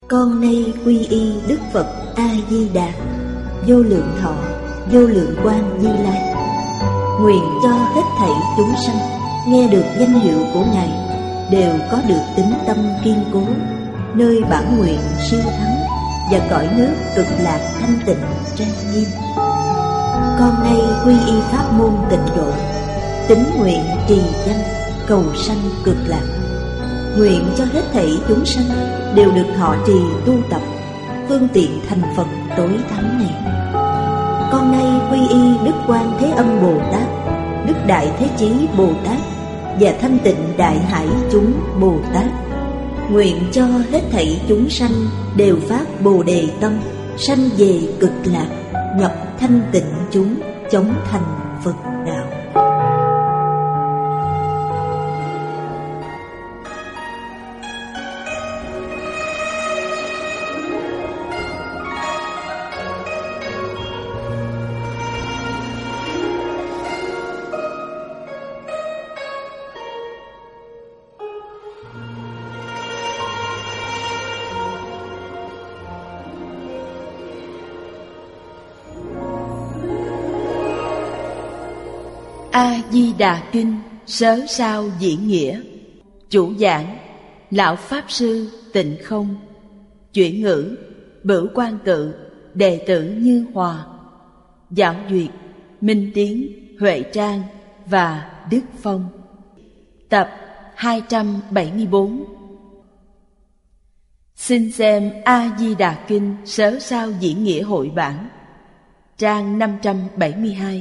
Con nay quy y Đức Phật A Di Đà, vô lượng thọ, vô lượng quang Như Lai. Nguyện cho hết thảy chúng sanh nghe được danh hiệu của Ngài đều có được tín tâm kiên cố, nơi bản nguyện siêu thắng và cõi nước cực lạc thanh tịnh trang nghiêm. Con nay quy y pháp môn Tịnh Độ, tín nguyện trì danh cầu sanh cực lạc. Nguyện cho hết thảy chúng sanh đều được thọ trì tu tập phương tiện thành Phật tối thắng này. Con nay quy y Đức Quan Thế Âm Bồ Tát, Đức Đại Thế Chí Bồ Tát và Thanh Tịnh Đại Hải chúng Bồ Tát. Nguyện cho hết thảy chúng sanh đều phát Bồ Đề tâm, sanh về cực lạc, nhập thanh tịnh chúng, chóng thành Phật đạo. A Di Đà Kinh Sớ Sao Diễn Nghĩa. Chủ giảng Lão Pháp Sư Tịnh Không. Chuyển ngữ Bửu Quan Tự, đệ tử Như Hòa. Giảng duyệt Minh Tiến, Huệ Trang và Đức Phong. Tập 274. Xin xem A Di Đà Kinh Sớ Sao Diễn Nghĩa hội bản, trang 572.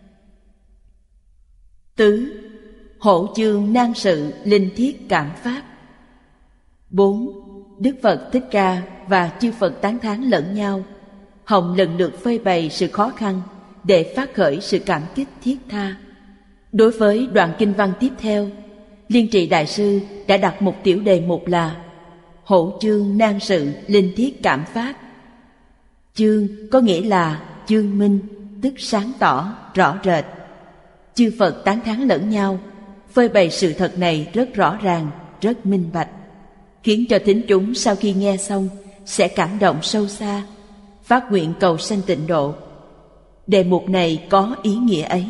Tứ, Hổ chương nan sự linh thiết cảm pháp. 4. Đức Phật Thích Ca và chư Phật tán thán lẫn nhau, hồng lần lượt phơi bày sự khó khăn để phát khởi sự cảm kích thiết tha. Đối với đoạn kinh văn tiếp theo, Liên Trị Đại sư đã đặt một tiểu đề mục là Hổ chương nan sự linh thiết cảm pháp. Chương có nghĩa là chương minh, tức sáng tỏ, rõ rệt. Chư Phật tán thán lẫn nhau, phơi bày sự thật này rất rõ ràng, rất minh bạch, khiến cho thính chúng sau khi nghe xong sẽ cảm động sâu xa, phát nguyện cầu sanh tịnh độ. Đề mục này có ý nghĩa ấy.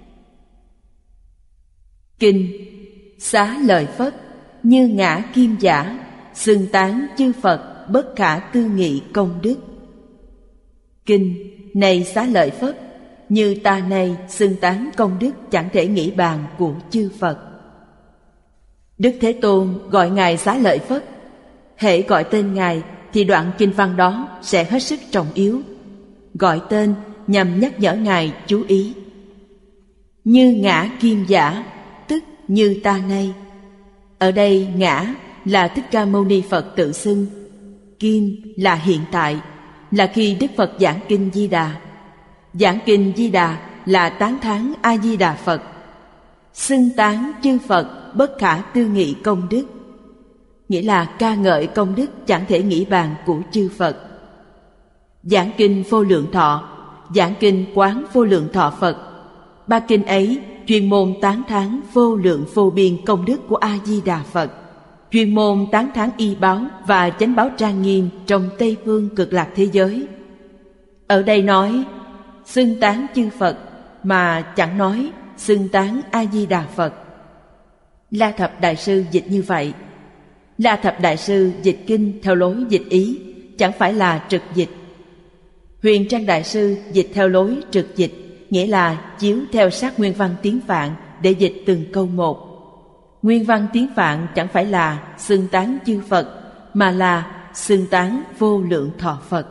Kinh Xá Lợi Phất như ngã kim giả, xưng tán chư Phật bất khả tư nghị công đức. Kinh này Xá Lợi Phất, như ta này xưng tán công đức chẳng thể nghĩ bàn của chư Phật. Đức Thế Tôn gọi Ngài Xá Lợi Phất. Hễ gọi tên Ngài thì đoạn kinh văn đó sẽ hết sức trọng yếu. Gọi tên nhằm nhắc nhở Ngài chú ý. Như ngã kim giả, tức như ta nay. Ở đây ngã là Thích Ca Mâu Ni Phật tự xưng, kim là hiện tại, là khi Đức Phật giảng kinh Di Đà. Giảng kinh Di Đà là tán thán A Di Đà Phật, xưng tán chư Phật bất khả tư nghị công đức, nghĩa là ca ngợi công đức chẳng thể nghĩ bàn của chư Phật. Giảng kinh Vô Lượng Thọ, giảng kinh Quán Vô Lượng Thọ Phật, ba kinh ấy chuyên môn tán thán vô lượng vô biên công đức của A Di Đà Phật, chuyên môn tán thán y báo và chánh báo trang nghiêm trong Tây Phương Cực Lạc thế giới. Ở đây nói xưng tán chư Phật mà chẳng nói xưng tán A Di Đà Phật. La Thập Đại sư dịch như vậy. La Thập Đại sư dịch kinh theo lối dịch ý, chẳng phải là trực dịch. Huyền Trang Đại sư dịch theo lối trực dịch, nghĩa là chiếu theo sát nguyên văn tiếng Phạn để dịch từng câu một. Nguyên văn tiếng Phạn chẳng phải là xưng tán chư Phật, mà là xưng tán vô lượng thọ Phật.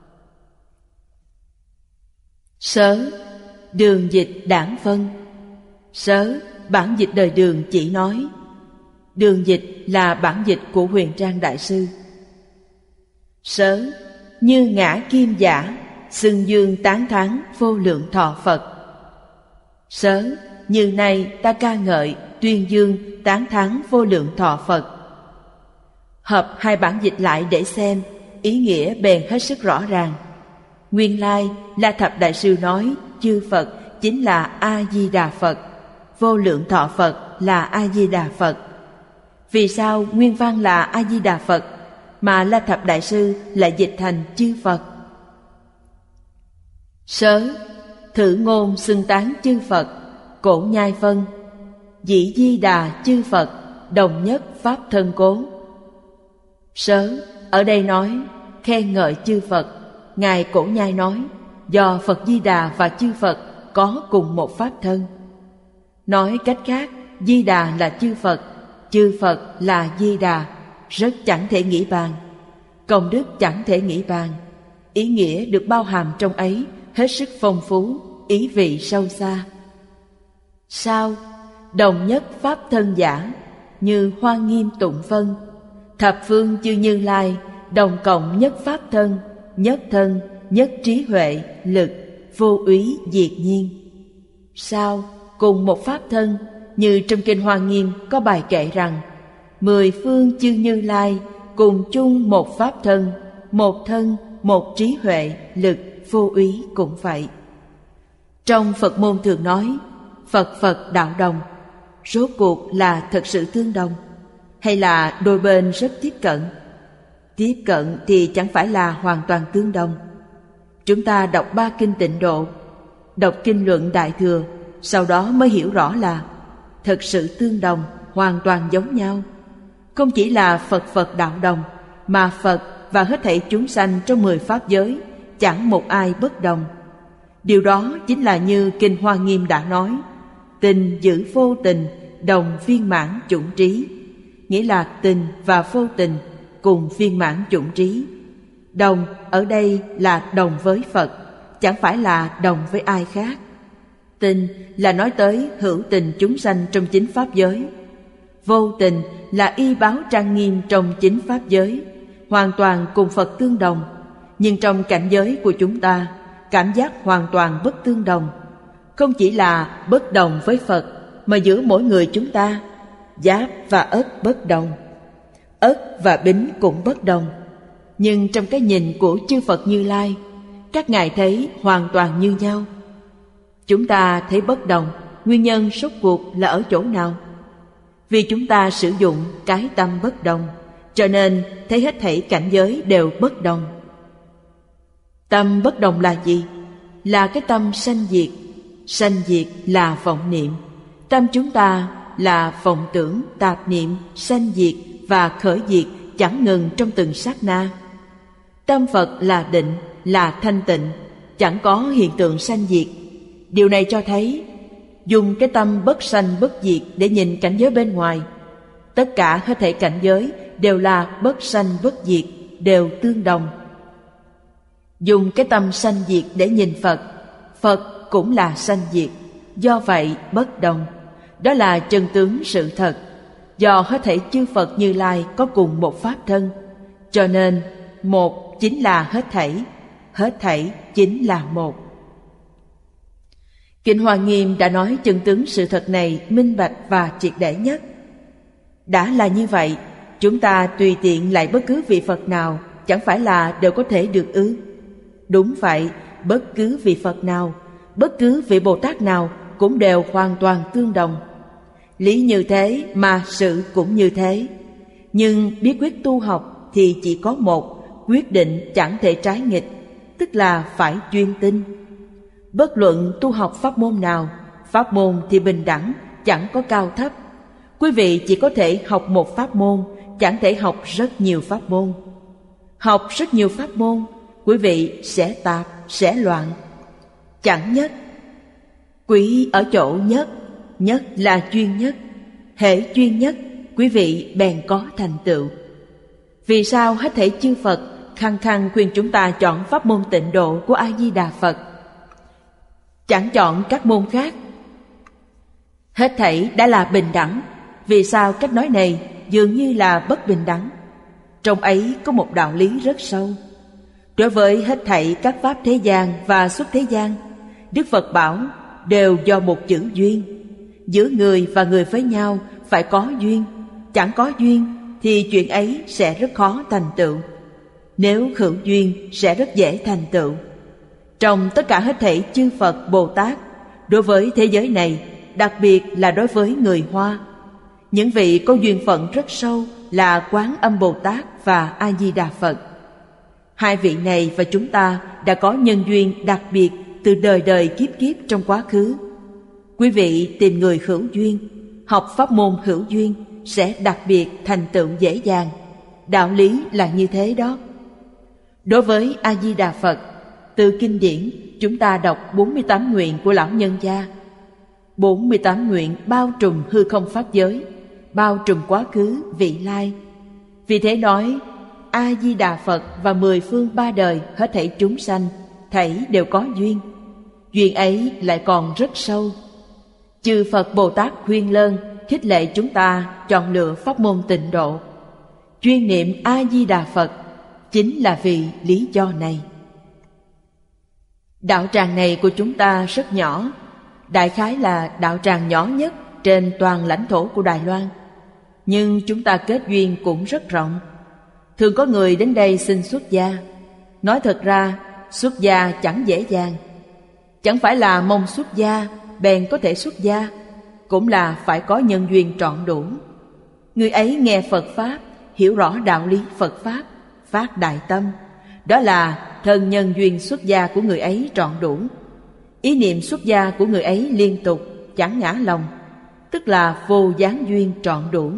Sớ, đường dịch đảng phân. Sớ, bản dịch đời Đường chỉ nói. Đường dịch là bản dịch của Huyền Trang Đại sư. Sớ, như ngã kim giả, xưng dương tán thán vô lượng thọ Phật. Sớ, như nay ta ca ngợi, tuyên dương tán thán vô lượng thọ Phật. Hợp hai bản dịch lại để xem, ý nghĩa bèn hết sức rõ ràng. Nguyên lai La Thập Đại sư nói chư Phật chính là A Di Đà Phật, vô lượng thọ Phật là A Di Đà Phật. Vì sao nguyên văn là A Di Đà Phật? mà La Thập Đại Sư lại dịch thành chư Phật. Sớ, thử ngôn xưng tán chư Phật, Cổ Nhai phân. Dĩ Di Đà chư Phật, đồng nhất pháp thân cố. Sớ, ở đây nói khen ngợi chư Phật. Ngài Cổ Nhai nói do Phật Di Đà và chư Phật có cùng một pháp thân. Nói cách khác, Di Đà là chư Phật là Di Đà, rất chẳng thể nghĩ bàn. Công đức chẳng thể nghĩ bàn. Ý nghĩa được bao hàm trong ấy hết sức phong phú, ý vị sâu xa. Sao? Đồng nhất pháp thân giả, như Hoa Nghiêm tụng phân. Thập phương chư Như Lai, đồng cộng nhất pháp thân, nhất trí huệ, lực, vô úy diệt nhiên. Sao? Cùng một pháp thân, như trong kinh Hoa Nghiêm có bài kệ rằng 10 phương chư Như Lai cùng chung một pháp thân, một trí huệ, lực, vô úy cũng vậy. Trong Phật môn thường nói Phật đạo đồng, rốt cuộc là thật sự tương đồng hay là đôi bên rất tiếp cận? Tiếp cận thì chẳng phải là hoàn toàn tương đồng. Chúng ta đọc 3 kinh Tịnh Độ, đọc kinh Luận Đại Thừa, sau đó mới hiểu rõ là thật sự tương đồng, hoàn toàn giống nhau. Không chỉ là Phật đạo đồng, mà Phật và hết thảy chúng sanh trong 10 pháp giới chẳng một ai bất đồng. Điều đó chính là như kinh Hoa Nghiêm đã nói, tình giữ vô tình, đồng viên mãn chủng trí. Nghĩa là tình và vô tình cùng viên mãn chủng trí. Đồng ở đây là đồng với Phật, chẳng phải là đồng với ai khác. Tình là nói tới hữu tình chúng sanh trong chính pháp giới. Vô tình là y báo trang nghiêm trong chính pháp giới, hoàn toàn cùng Phật tương đồng. Nhưng trong cảnh giới của chúng ta, cảm giác hoàn toàn bất tương đồng. Không chỉ là bất đồng với Phật, mà giữa mỗi người chúng ta, Giáp và Ất bất đồng, Ất và Bính cũng bất đồng. Nhưng trong cái nhìn của chư Phật Như Lai, các ngài thấy hoàn toàn như nhau. Chúng ta thấy bất đồng, nguyên nhân rốt cuộc là ở chỗ nào? Vì chúng ta sử dụng cái tâm bất đồng, cho nên thấy hết thảy cảnh giới đều bất đồng. Tâm bất đồng là gì? Là cái tâm sanh diệt. Sanh diệt là vọng niệm. Tâm chúng ta là vọng tưởng, tạp niệm, sanh diệt và khởi diệt chẳng ngừng trong từng sát na. Tâm Phật là định, là thanh tịnh, chẳng có hiện tượng sanh diệt. Điều này cho thấy dùng cái tâm bất sanh bất diệt để nhìn cảnh giới bên ngoài. Tất cả hết thảy cảnh giới đều là bất sanh bất diệt, đều tương đồng. Dùng cái tâm sanh diệt để nhìn Phật, Phật cũng là sanh diệt, do vậy bất đồng. Đó là chân tướng sự thật. Do hết thảy chư Phật Như Lai có cùng một pháp thân, cho nên một chính là hết thảy chính là một. Kinh Hoa Nghiêm đã nói chân tướng sự thật này minh bạch và triệt để nhất. Đã là như vậy, chúng ta tùy tiện lại bất cứ vị Phật nào chẳng phải là đều có thể được ư? Đúng vậy, bất cứ vị Phật nào, bất cứ vị Bồ Tát nào cũng đều hoàn toàn tương đồng. Lý như thế mà sự cũng như thế. Nhưng bí quyết tu học thì chỉ có một, quyết định chẳng thể trái nghịch, tức là phải chuyên tinh. Bất luận tu học pháp môn nào, pháp môn thì bình đẳng, chẳng có cao thấp. Quý vị chỉ có thể học một pháp môn, chẳng thể học rất nhiều pháp môn. Học rất nhiều pháp môn, quý vị sẽ tạp, sẽ loạn. Chẳng nhất. Quý ở chỗ nhất, nhất là chuyên nhất. Hễ chuyên nhất, quý vị bèn có thành tựu. Vì sao hết thảy chư Phật khăng khăng khuyên chúng ta chọn pháp môn Tịnh Độ của A Di Đà Phật, chẳng chọn các môn khác? Hết thảy đã là bình đẳng, vì sao cách nói này dường như là bất bình đẳng? Trong ấy có một đạo lý rất sâu. Đối với hết thảy các pháp thế gian và xuất thế gian, Đức Phật bảo đều do một chữ duyên. Giữa người và người với nhau phải có duyên, chẳng có duyên thì chuyện ấy sẽ rất khó thành tựu. Nếu hữu duyên sẽ rất dễ thành tựu. Trong tất cả hết thảy chư Phật Bồ Tát, đối với thế giới này, đặc biệt là đối với người Hoa, những vị có duyên phận rất sâu là Quán Âm Bồ Tát và A Di Đà Phật. Hai vị này và chúng ta đã có nhân duyên đặc biệt từ đời đời kiếp kiếp trong quá khứ. Quý vị tìm người hữu duyên, học pháp môn hữu duyên sẽ đặc biệt thành tựu dễ dàng. Đạo lý là như thế đó. Đối với A Di Đà Phật, từ kinh điển chúng ta đọc 48 nguyện của lão nhân gia. 48 nguyện bao trùm hư không pháp giới, bao trùm quá khứ, vị lai. Vì thế nói, A Di Đà Phật và 10 phương ba đời hết thảy chúng sanh, thảy đều có duyên. Duyên ấy lại còn rất sâu. Chư Phật Bồ Tát khuyên lơn, khích lệ chúng ta chọn lựa pháp môn tịnh độ. Chuyên niệm A Di Đà Phật chính là vì lý do này. Đạo tràng này của chúng ta rất nhỏ, đại khái là đạo tràng nhỏ nhất trên toàn lãnh thổ của Đài Loan. Nhưng chúng ta kết duyên cũng rất rộng. Thường có người đến đây xin xuất gia. Nói thật ra, xuất gia chẳng dễ dàng. Chẳng phải là mong xuất gia bèn có thể xuất gia, cũng là phải có nhân duyên trọn đủ. Người ấy nghe Phật Pháp, hiểu rõ đạo lý Phật Pháp, phát đại tâm. Đó là thân nhân duyên xuất gia của người ấy trọn đủ. Ý niệm xuất gia của người ấy liên tục, chẳng ngã lòng, tức là vô gián duyên trọn đủ.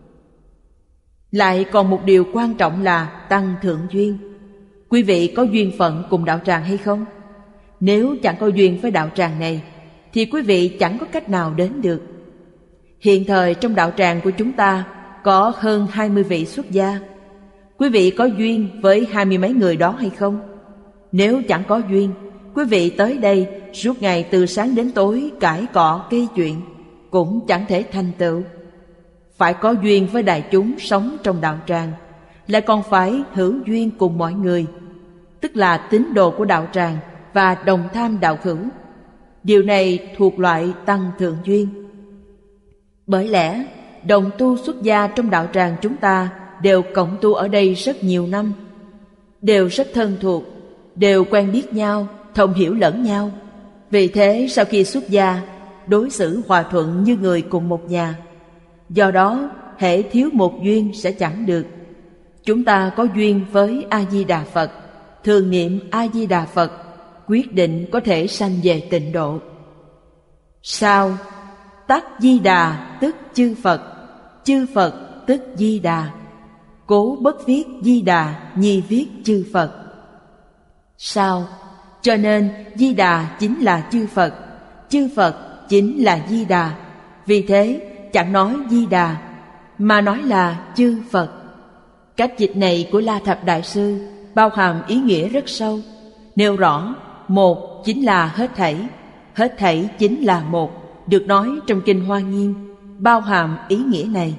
Lại còn một điều quan trọng là tăng thượng duyên. Quý vị có duyên phận cùng đạo tràng hay không? Nếu chẳng có duyên với đạo tràng này thì quý vị chẳng có cách nào đến được. Hiện thời trong đạo tràng của chúng ta có hơn 20 vị xuất gia. Quý vị có duyên với 20 mấy người đó hay không? Nếu chẳng có duyên, quý vị tới đây suốt ngày từ sáng đến tối cãi cọ gây chuyện, cũng chẳng thể thành tựu. Phải có duyên với đại chúng sống trong đạo tràng, lại còn phải hữu duyên cùng mọi người, tức là tín đồ của đạo tràng và đồng tham đạo hữu. Điều này thuộc loại tăng thượng duyên. Bởi lẽ đồng tu xuất gia trong đạo tràng chúng ta đều cộng tu ở đây rất nhiều năm, đều rất thân thuộc, đều quen biết nhau, thông hiểu lẫn nhau. Vì thế sau khi xuất gia, đối xử hòa thuận như người cùng một nhà. Do đó hễ thiếu một duyên sẽ chẳng được. Chúng ta có duyên với A Di Đà Phật, thường niệm A Di Đà Phật, quyết định có thể sanh về tịnh độ. Sao? Tắc Di Đà tức chư Phật, chư Phật tức Di Đà. Cố bất viết Di Đà, nhi viết chư Phật. Sao? Cho nên Di Đà chính là chư Phật, chư Phật chính là Di Đà. Vì thế chẳng nói Di Đà mà nói là chư Phật. Cách dịch này của La Thập Đại Sư bao hàm ý nghĩa rất sâu, nêu rõ một chính là hết thảy, hết thảy chính là một, được nói trong Kinh Hoa Nghiêm, bao hàm ý nghĩa này.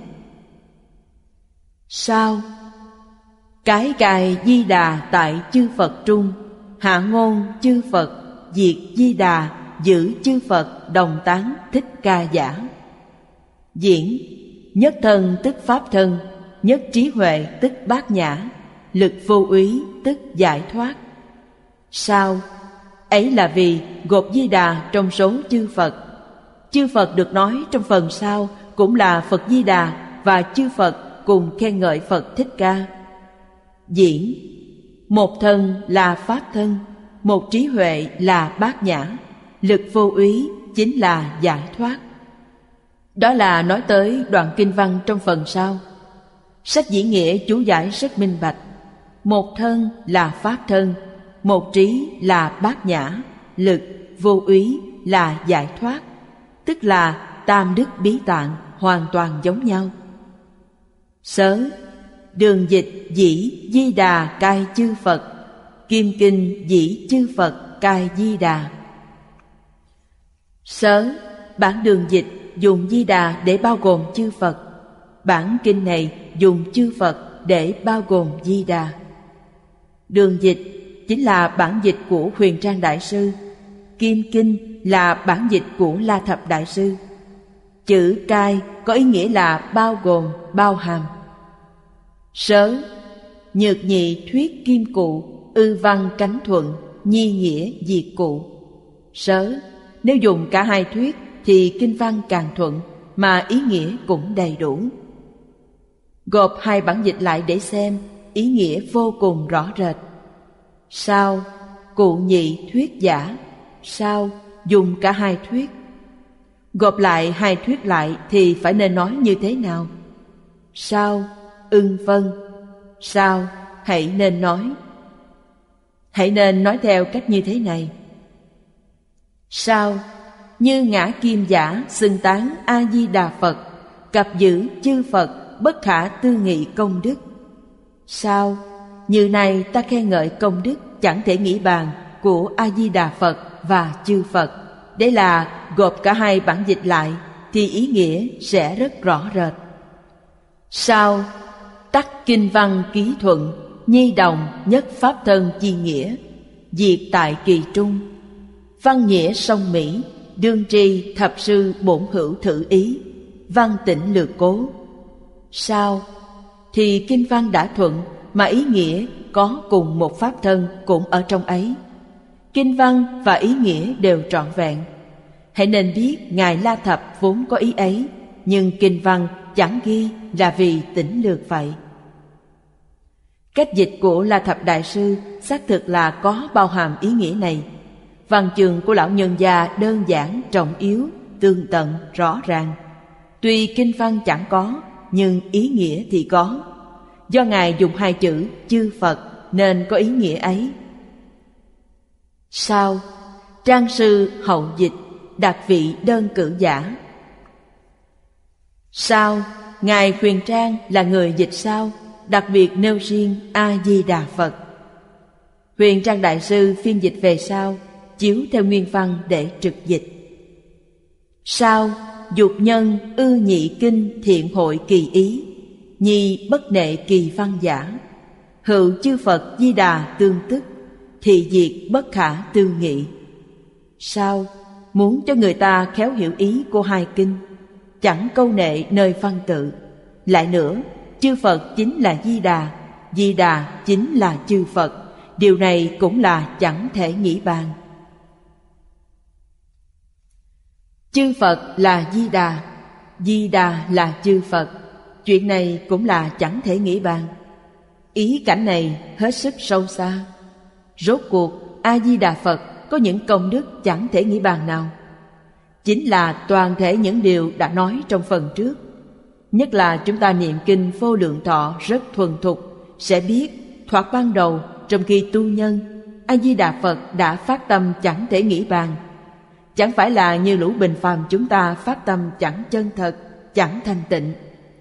Sao? Cái cài Di Đà tại chư Phật trung, hạ ngôn chư Phật, diệt Di Đà, giữ chư Phật đồng tán Thích Ca giả. Diễn: nhất thân tức pháp thân, nhất trí huệ tức bát nhã, lực vô úy tức giải thoát. Sao? Ấy là vì gộp Di Đà trong số chư Phật. Chư Phật được nói trong phần sau cũng là Phật Di Đà và chư Phật cùng khen ngợi Phật Thích Ca. Diễn: một thân là pháp thân, một trí huệ là bát nhã, lực vô úy chính là giải thoát. Đó là nói tới đoạn kinh văn trong phần sau. Sách diễn nghĩa chú giải rất minh bạch. Một thân là pháp thân, một trí là bát nhã, lực vô úy là giải thoát, tức là tam đức bí tạng hoàn toàn giống nhau. Sớ: đường dịch dĩ Di Đà cai chư Phật, kim kinh dĩ chư Phật cai Di Đà. Sớ: bản đường dịch dùng Di Đà để bao gồm chư Phật, bản kinh này dùng chư Phật để bao gồm Di Đà. Đường dịch chính là bản dịch của Huyền Trang Đại Sư, kim kinh là bản dịch của La Thập Đại Sư. Chữ cai có ý nghĩa là bao gồm, bao hàm. Sớ: nhược nhị thuyết kim cụ, ư văn cánh thuận, nhi nghĩa diệt cụ. Sớ: nếu dùng cả hai thuyết thì kinh văn càng thuận, mà ý nghĩa cũng đầy đủ. Gộp hai bản dịch lại để xem, ý nghĩa vô cùng rõ rệt. Sao? Cụ nhị thuyết giả. Sao? Dùng cả hai thuyết. Gộp lại hai thuyết lại thì phải nên nói như thế nào? Sao? Ưng phân. Sao? Hãy nên nói. Hãy nên nói theo cách như thế này. Sao? Như ngã kim giả xưng tán A-di-đà Phật, cặp giữ chư Phật bất khả tư nghị công đức. Sao? Như này ta khen ngợi công đức chẳng thể nghĩ bàn của A-di-đà Phật và chư Phật. Đấy là gộp cả hai bản dịch lại thì ý nghĩa sẽ rất rõ rệt. Sao? Tắc kinh văn ký thuận, nhi đồng nhất pháp thân chi nghĩa, diệt tại kỳ trung. Văn nghĩa song mỹ, đương tri thập sư bổn hữu thử ý, văn tịnh lược cố. Sao? Thì kinh văn đã thuận mà ý nghĩa có cùng một pháp thân cũng ở trong ấy. Kinh văn và ý nghĩa đều trọn vẹn. Hãy nên biết Ngài La Thập vốn có ý ấy, nhưng kinh văn chẳng ghi là vì tĩnh lược vậy. Cách dịch của La Thập Đại Sư xác thực là có bao hàm ý nghĩa này. Văn chương của lão nhân gia đơn giản, trọng yếu, tường tận, rõ ràng. Tuy kinh văn chẳng có, nhưng ý nghĩa thì có. Do Ngài dùng hai chữ chư Phật nên có ý nghĩa ấy. Sao? Trang sư hậu dịch, đặc vị đơn cử giả. Sao? Ngài Huyền Trang là người dịch sao, đặc biệt nêu riêng A-di-đà Phật. Huyền Trang Đại Sư phiên dịch về sau, chiếu theo nguyên văn để trực dịch. Sao? Dục nhân ư nhị kinh thiện hội kỳ ý, nhi bất nệ kỳ văn giả. Hữu chư Phật di đà tương tức, thị diệt bất khả tư nghị. Sao? Muốn cho người ta khéo hiểu ý của hai kinh, chẳng câu nệ nơi văn tự. Lại nữa, chư Phật chính là Di Đà, Di Đà chính là chư Phật. Điều này cũng là chẳng thể nghĩ bàn. Chư Phật là Di Đà là chư Phật. Chuyện này cũng là chẳng thể nghĩ bàn. Ý cảnh này hết sức sâu xa. Rốt cuộc A-di-đà Phật có những công đức chẳng thể nghĩ bàn nào. Chính là toàn thể những điều đã nói trong phần trước. Nhất là chúng ta niệm kinh Vô Lượng Thọ rất thuần thục, sẽ biết thoạt ban đầu trong khi tu nhân, A-di-đà Phật đã phát tâm chẳng thể nghĩ bàn. Chẳng phải là như lũ bình phàm chúng ta phát tâm chẳng chân thật, chẳng thanh tịnh.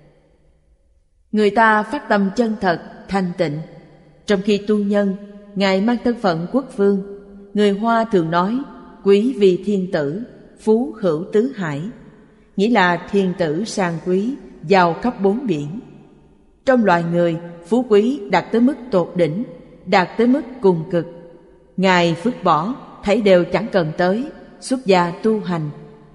Người ta phát tâm chân thật, thanh tịnh. Trong khi tu nhân, Ngài mang thân phận quốc vương. Người Hoa thường nói quý vì thiên tử, phú hữu tứ hải, nghĩa là thiên tử sang quý, giàu khắp bốn biển. Trong loài người, phú quý đạt tới mức tột đỉnh, đạt tới mức cùng cực. Ngài vứt bỏ, thấy đều chẳng cần tới, xuất gia tu hành.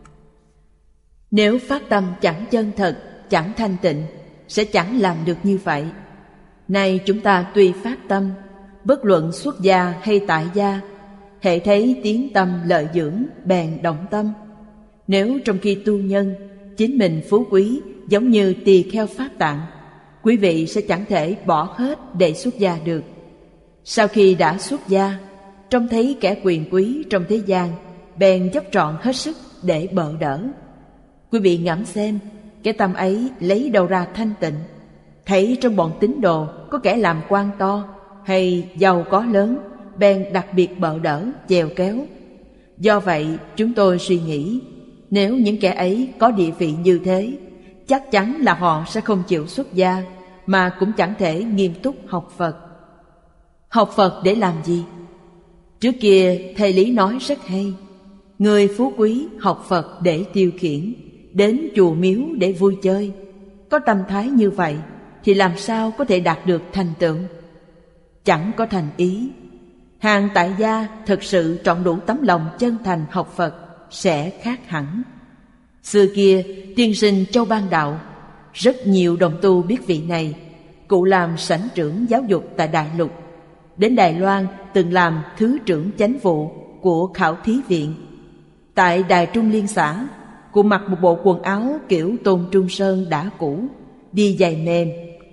Nếu phát tâm chẳng chân thật, chẳng thanh tịnh, sẽ chẳng làm được như vậy. Nay chúng ta tuy phát tâm, bất luận xuất gia hay tại gia, hễ thấy tiếng tâm lợi dưỡng bèn động tâm. Nếu trong khi tu nhân, chính mình phú quý giống như tỳ kheo Pháp Tạng, quý vị sẽ chẳng thể bỏ hết để xuất gia được. Sau khi đã xuất gia, trông thấy kẻ quyền quý trong thế gian, bèn dốc trọn hết sức để bợ đỡ. Quý vị ngẫm xem, cái tâm ấy lấy đâu ra thanh tịnh? Thấy trong bọn tín đồ có kẻ làm quan to hay giàu có lớn, bèn đặc biệt bợ đỡ, chèo kéo. Do vậy chúng tôi suy nghĩ, nếu những kẻ ấy có địa vị như thế, chắc chắn là họ sẽ không chịu xuất gia, mà cũng chẳng thể nghiêm túc học Phật. Học Phật để làm gì? Trước kia thầy Lý nói rất hay, người phú quý học Phật để tiêu khiển, đến chùa miếu để vui chơi. Có tâm thái như vậy thì làm sao có thể đạt được thành tựu? Chẳng có thành ý. Hàng tại gia thực sự trọn đủ tấm lòng chân thành học Phật sẽ khác hẳn. Xưa kia tiên sinh Châu Ban Đạo, rất nhiều đồng tu biết vị này. Cụ làm sảnh trưởng giáo dục tại Đại Lục, đến Đài Loan từng làm thứ trưởng chánh vụ của khảo thí viện. Tại Đài Trung Liên xã, cụ mặc một bộ quần áo kiểu Tôn Trung Sơn đã cũ, đi giày mềm,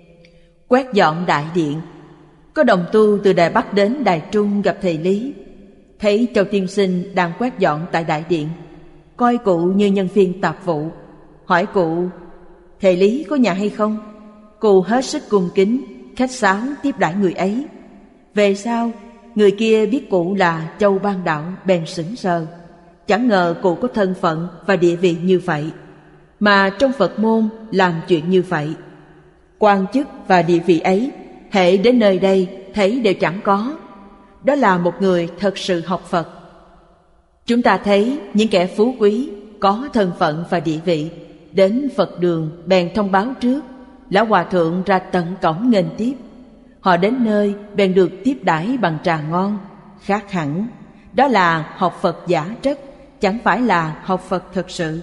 quét dọn đại điện. Có đồng tu từ Đài Bắc đến Đài Trung gặp thầy Lý, thấy Châu tiên sinh đang quét dọn tại đại điện, coi cụ như nhân viên tạp vụ, hỏi cụ: thầy Lý có nhà hay không? Cụ hết sức cung kính, khách sáo tiếp đãi người ấy. Về sau, người kia biết cụ là Châu Ban Đạo bèn sững sờ, chẳng ngờ cụ có thân phận và địa vị như vậy, mà trong Phật môn làm chuyện như vậy. Quan chức và địa vị ấy, hễ đến nơi đây thấy đều chẳng có. Đó là một người thật sự học Phật. Chúng ta thấy những kẻ phú quý, có thân phận và địa vị, đến Phật đường bèn thông báo trước, lão hòa thượng ra tận cổng nghênh tiếp. Họ đến nơi bèn được tiếp đãi bằng trà ngon, khác hẳn. Đó là học Phật giả trất, chẳng phải là học Phật thật sự.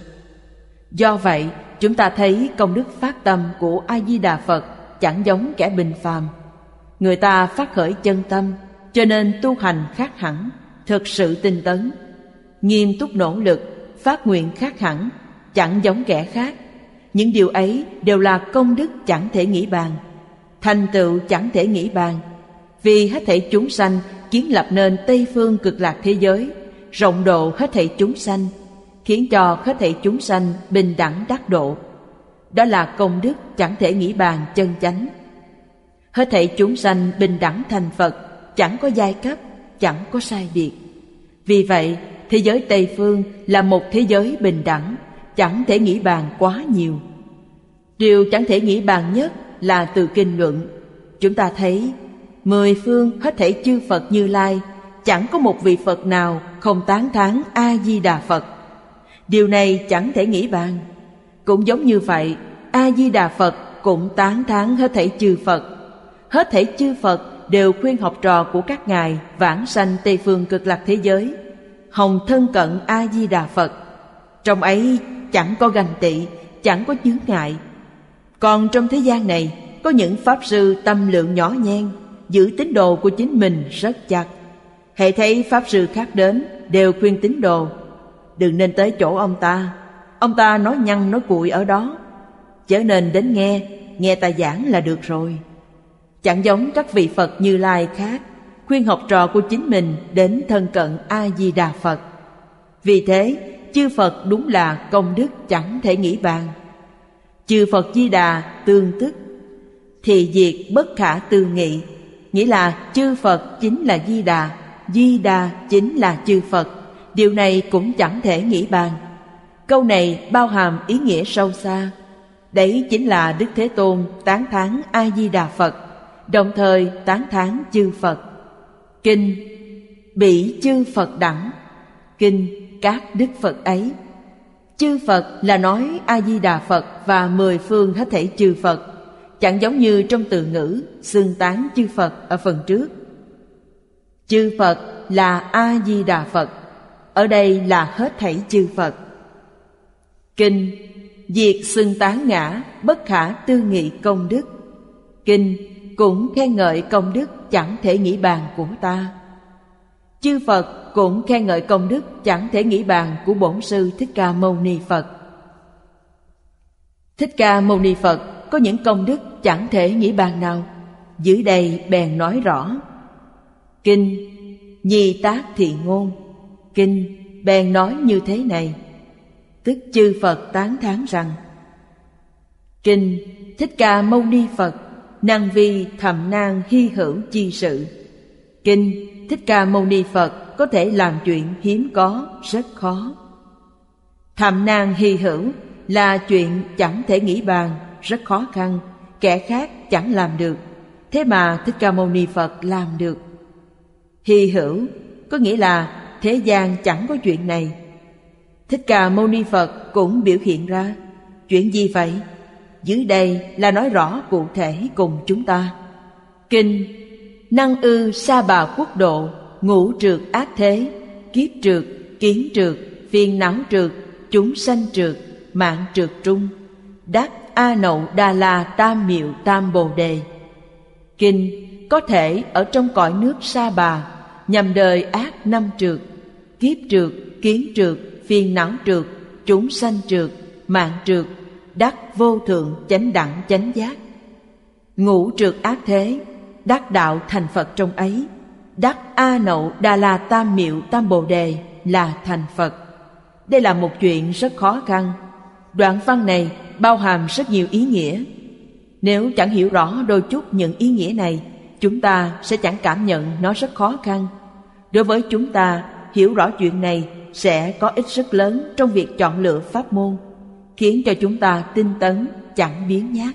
Do vậy, chúng ta thấy công đức phát tâm của A-di-đà Phật chẳng giống kẻ bình phàm. Người ta phát khởi chân tâm, cho nên tu hành khác hẳn, thực sự tinh tấn, nghiêm túc nỗ lực, phát nguyện khác hẳn, chẳng giống kẻ khác. Những điều ấy đều là công đức chẳng thể nghĩ bàn, thành tựu chẳng thể nghĩ bàn. Vì hết thảy chúng sanh kiến lập nên Tây phương cực lạc thế giới, rộng độ hết thảy chúng sanh, khiến cho hết thảy chúng sanh bình đẳng đắc độ. Đó là công đức chẳng thể nghĩ bàn chân chánh. Hết thảy chúng sanh bình đẳng thành Phật, chẳng có giai cấp, chẳng có sai biệt. Vì vậy, thế giới Tây phương là một thế giới bình đẳng, chẳng thể nghĩ bàn quá nhiều. Điều chẳng thể nghĩ bàn nhất là từ kinh luận. Chúng ta thấy 10 phương hết thảy chư Phật Như Lai, chẳng có một vị Phật nào không tán thán A-di-đà Phật. Điều này chẳng thể nghĩ bàn. Cũng giống như vậy, A-di-đà Phật cũng tán thán hết thảy chư Phật. Hết thảy chư Phật đều khuyên học trò của các ngài vãng sanh Tây phương cực lạc thế giới, hồng thân cận A-di-đà Phật. Trong ấy chẳng có ganh tị, chẳng có chướng ngại. Còn trong thế gian này, có những pháp sư tâm lượng nhỏ nhen, giữ tín đồ của chính mình rất chặt. Hễ thấy pháp sư khác đến, đều khuyên tín đồ: đừng nên tới chỗ ông ta nói nhăng nói cuội ở đó, chớ nên đến nghe ta giảng là được rồi. Chẳng giống các vị Phật Như Lai khác, khuyên học trò của chính mình đến thân cận A-di-đà Phật. Vì thế, chư Phật đúng là công đức chẳng thể nghĩ bàn. Chư Phật Di Đà tương tức, thì diệt bất khả tư nghị, nghĩa là chư Phật chính là Di Đà, Di Đà chính là chư Phật. Điều này cũng chẳng thể nghĩ bàn. Câu này bao hàm ý nghĩa sâu xa. Đấy chính là Đức Thế Tôn tán thán A-di-đà Phật, đồng thời tán thán chư Phật. Kinh Bỉ chư Phật đẳng, kinh các đức Phật ấy. Chư Phật là nói A-di-đà Phật và 10 phương hết thảy chư Phật, chẳng giống như trong từ ngữ xưng tán chư Phật ở phần trước. Chư Phật là A-di-đà Phật, ở đây là hết thảy chư Phật. Kinh diệt xưng tán ngã bất khả tư nghị công đức, kinh cũng khen ngợi công đức chẳng thể nghĩ bàn của ta. Chư Phật cũng khen ngợi công đức chẳng thể nghĩ bàn của Bổn Sư Thích Ca Mâu Ni Phật. Thích Ca Mâu Ni Phật có những công đức chẳng thể nghĩ bàn nào, dưới đây bèn nói rõ. Kinh Nhi Tác Thị Ngôn, kinh bèn nói như thế này, tức chư Phật tán thán rằng: kinh Thích Ca Mâu Ni Phật năng vi thầm nan hy hữu chi sự. Kinh Thích Ca Mâu Ni Phật có thể làm chuyện hiếm có, rất khó. Thầm nan hy hữu là chuyện chẳng thể nghĩ bàn, rất khó khăn, kẻ khác chẳng làm được, thế mà Thích Ca Mâu Ni Phật làm được. Hy hữu có nghĩa là thế gian chẳng có chuyện này. Thích Ca Mâu Ni Phật cũng biểu hiện ra. Chuyện gì vậy? Dưới đây là nói rõ cụ thể cùng chúng ta. Kinh năng ư sa bà quốc độ, ngũ trượt ác thế, kiếp trượt, kiến trượt, phiền não trượt, chúng sanh trượt, mạng trượt trung, đắc A Nậu Đa La Tam Miệu Tam Bồ Đề. Kinh có thể ở trong cõi nước Sa Bà, nhằm đời ác 5 trượt, kiếp trượt, kiến trượt, phiền não trượt, chúng sanh trượt, mạng trượt, đắc vô thượng chánh đẳng chánh giác. ngũ trượt ác thế, đắc đạo thành Phật trong ấy. Đắc A Nậu Đà La Tam Miệu Tam Bồ Đề là thành Phật. Đây là một chuyện rất khó khăn. Đoạn văn này bao hàm rất nhiều ý nghĩa. Nếu chẳng hiểu rõ đôi chút những ý nghĩa này, chúng ta sẽ chẳng cảm nhận nó rất khó khăn. Đối với chúng ta, hiểu rõ chuyện này sẽ có ích rất lớn trong việc chọn lựa pháp môn, khiến cho chúng ta tinh tấn, chẳng biếng nhác.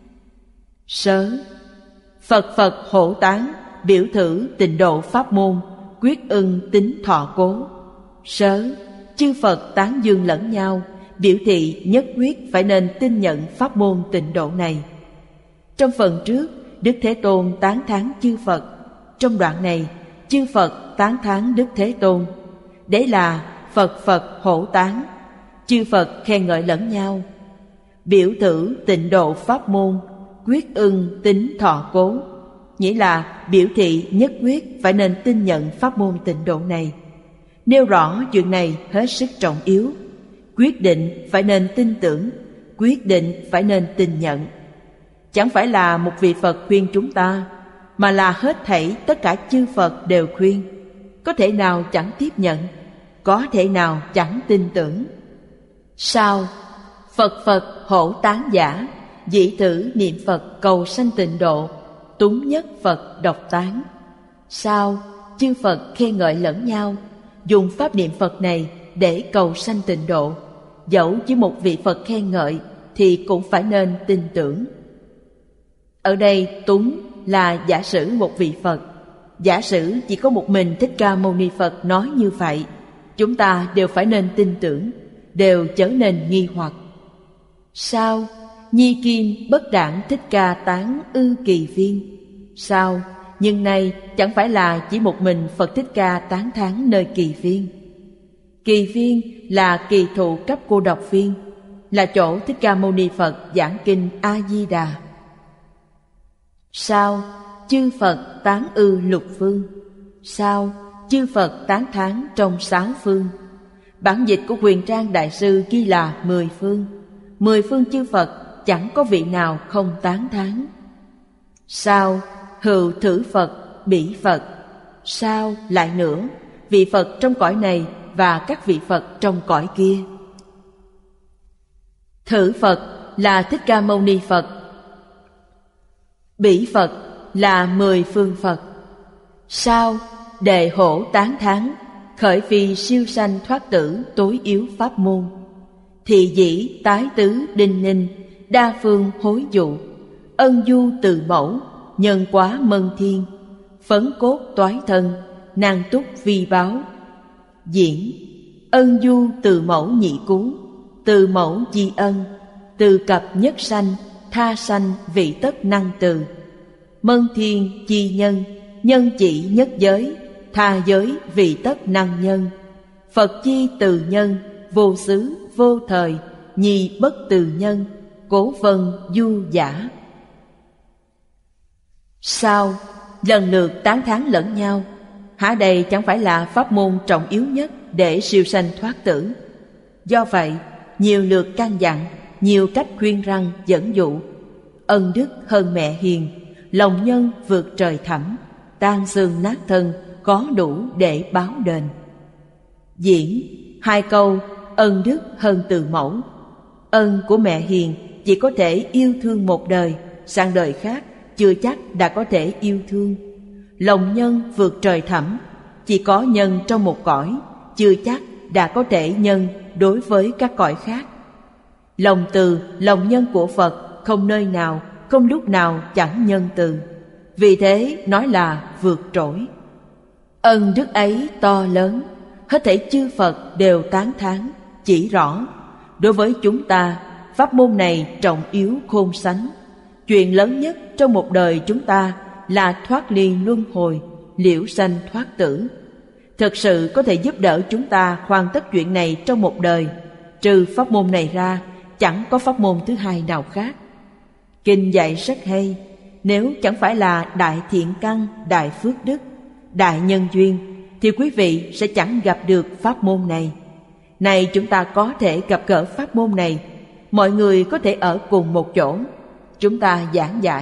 Sớ, Phật Phật hổ tán, biểu thử tịnh độ pháp môn, quyết ưng tính thọ cố. Sớ, chư Phật tán dương lẫn nhau, biểu thị nhất quyết phải nên tin nhận pháp môn tịnh độ này. Trong phần trước, Đức Thế Tôn tán thán chư Phật. Trong đoạn này, chư Phật tán thán Đức Thế Tôn. Đấy là Phật Phật hổ tán, chư Phật khen ngợi lẫn nhau. Biểu thử tịnh độ pháp môn, quyết ưng tính thọ cố, nghĩa là biểu thị nhất quyết phải nên tin nhận pháp môn tịnh độ này. Nêu rõ chuyện này hết sức trọng yếu. Quyết định phải nên tin tưởng, quyết định phải nên tin nhận. Chẳng phải là một vị Phật khuyên chúng ta, mà là hết thảy tất cả chư Phật đều khuyên. Có thể nào chẳng tiếp nhận, có thể nào chẳng tin tưởng. Sao? Phật Phật hổ tán giả, dĩ thử niệm Phật cầu sanh tịnh độ, túng nhất Phật độc tán. Sao? Chư Phật khen ngợi lẫn nhau, dùng pháp niệm Phật này để cầu sanh tịnh độ. Dẫu chỉ một vị Phật khen ngợi thì cũng phải nên tin tưởng. Ở đây túng là giả sử một vị Phật. Giả sử chỉ có một mình Thích Ca Mâu Ni Phật nói như vậy, chúng ta đều phải nên tin tưởng, đều chớ nên nghi hoặc. Sao? Nhi kim bất đảng Thích Ca tán ư kỳ viên. Sao? Nhưng nay chẳng phải là chỉ một mình Phật Thích Ca tán thán nơi kỳ viên. Kỳ viên là kỳ thụ cấp cô độc viên, là chỗ Thích Ca Mâu Ni Phật giảng kinh A Di Đà. Sao? Chư Phật tán ư lục phương. Sao? Chư Phật tán thán trong 6 phương. Bản dịch của Huyền Trang Đại Sư ghi là 10 phương. 10 phương chư Phật chẳng có vị nào không tán thán. Sao? Hữu thử Phật, bỉ Phật. Sao? Lại nữa, vị Phật trong cõi này và các vị Phật trong cõi kia. Thử Phật là Thích Ca Mâu Ni Phật, bỉ Phật là 10 phương Phật. Sao? Đề hổ tán thán, khởi phi siêu sanh thoát tử tối yếu pháp môn. Thị dĩ tái tứ đinh ninh, đa phương hối dụ. Ân du từ mẫu, nhân quá mân thiên. Phấn cốt toái thân, nàng túc vi báo. Diễn ân du từ mẫu nhị cứu, từ mẫu di ân. Từ cập nhất sanh, tha sanh vị tất năng từ. Mân thiên chi nhân, nhân chỉ nhất giới. Tha giới vị tất năng nhân. Phật chi từ nhân, vô xứ vô thời. Nhi bất từ nhân, cố vân du giả. Sao? Lần lượt tán thán lẫn nhau. Hả đây chẳng phải là pháp môn trọng yếu nhất để siêu sanh thoát tử? Do vậy, nhiều lượt căn dặn, nhiều cách khuyên răn dẫn dụ. Ân đức hơn mẹ hiền, lòng nhân vượt trời thẳm. Tan xương nát thân, có đủ để báo đền. Diễn 2 câu ân đức hơn từ mẫu. Ân của mẹ hiền chỉ có thể yêu thương một đời, sang đời khác chưa chắc đã có thể yêu thương. Lòng nhân vượt trời thẳm, chỉ có nhân trong một cõi, chưa chắc đã có thể nhân đối với các cõi khác. Lòng từ, lòng nhân của Phật không nơi nào, không lúc nào chẳng nhân từ. Vì thế nói là vượt trội. Ân đức ấy to lớn, hết thảy chư Phật đều tán thán, chỉ rõ. Đối với chúng ta, pháp môn này trọng yếu khôn sánh. Chuyện lớn nhất trong một đời chúng ta là thoát ly luân hồi, liễu sanh thoát tử. Thực sự có thể giúp đỡ chúng ta hoàn tất chuyện này trong một đời. Trừ pháp môn này ra, chẳng có pháp môn thứ hai nào khác. Kinh dạy rất hay. Nếu chẳng phải là đại thiện căn, đại phước đức, đại nhân duyên, thì quý vị sẽ chẳng gặp được pháp môn này. Này chúng ta có thể gặp gỡ pháp môn này, mọi người có thể ở cùng một chỗ. Chúng ta giảng giải,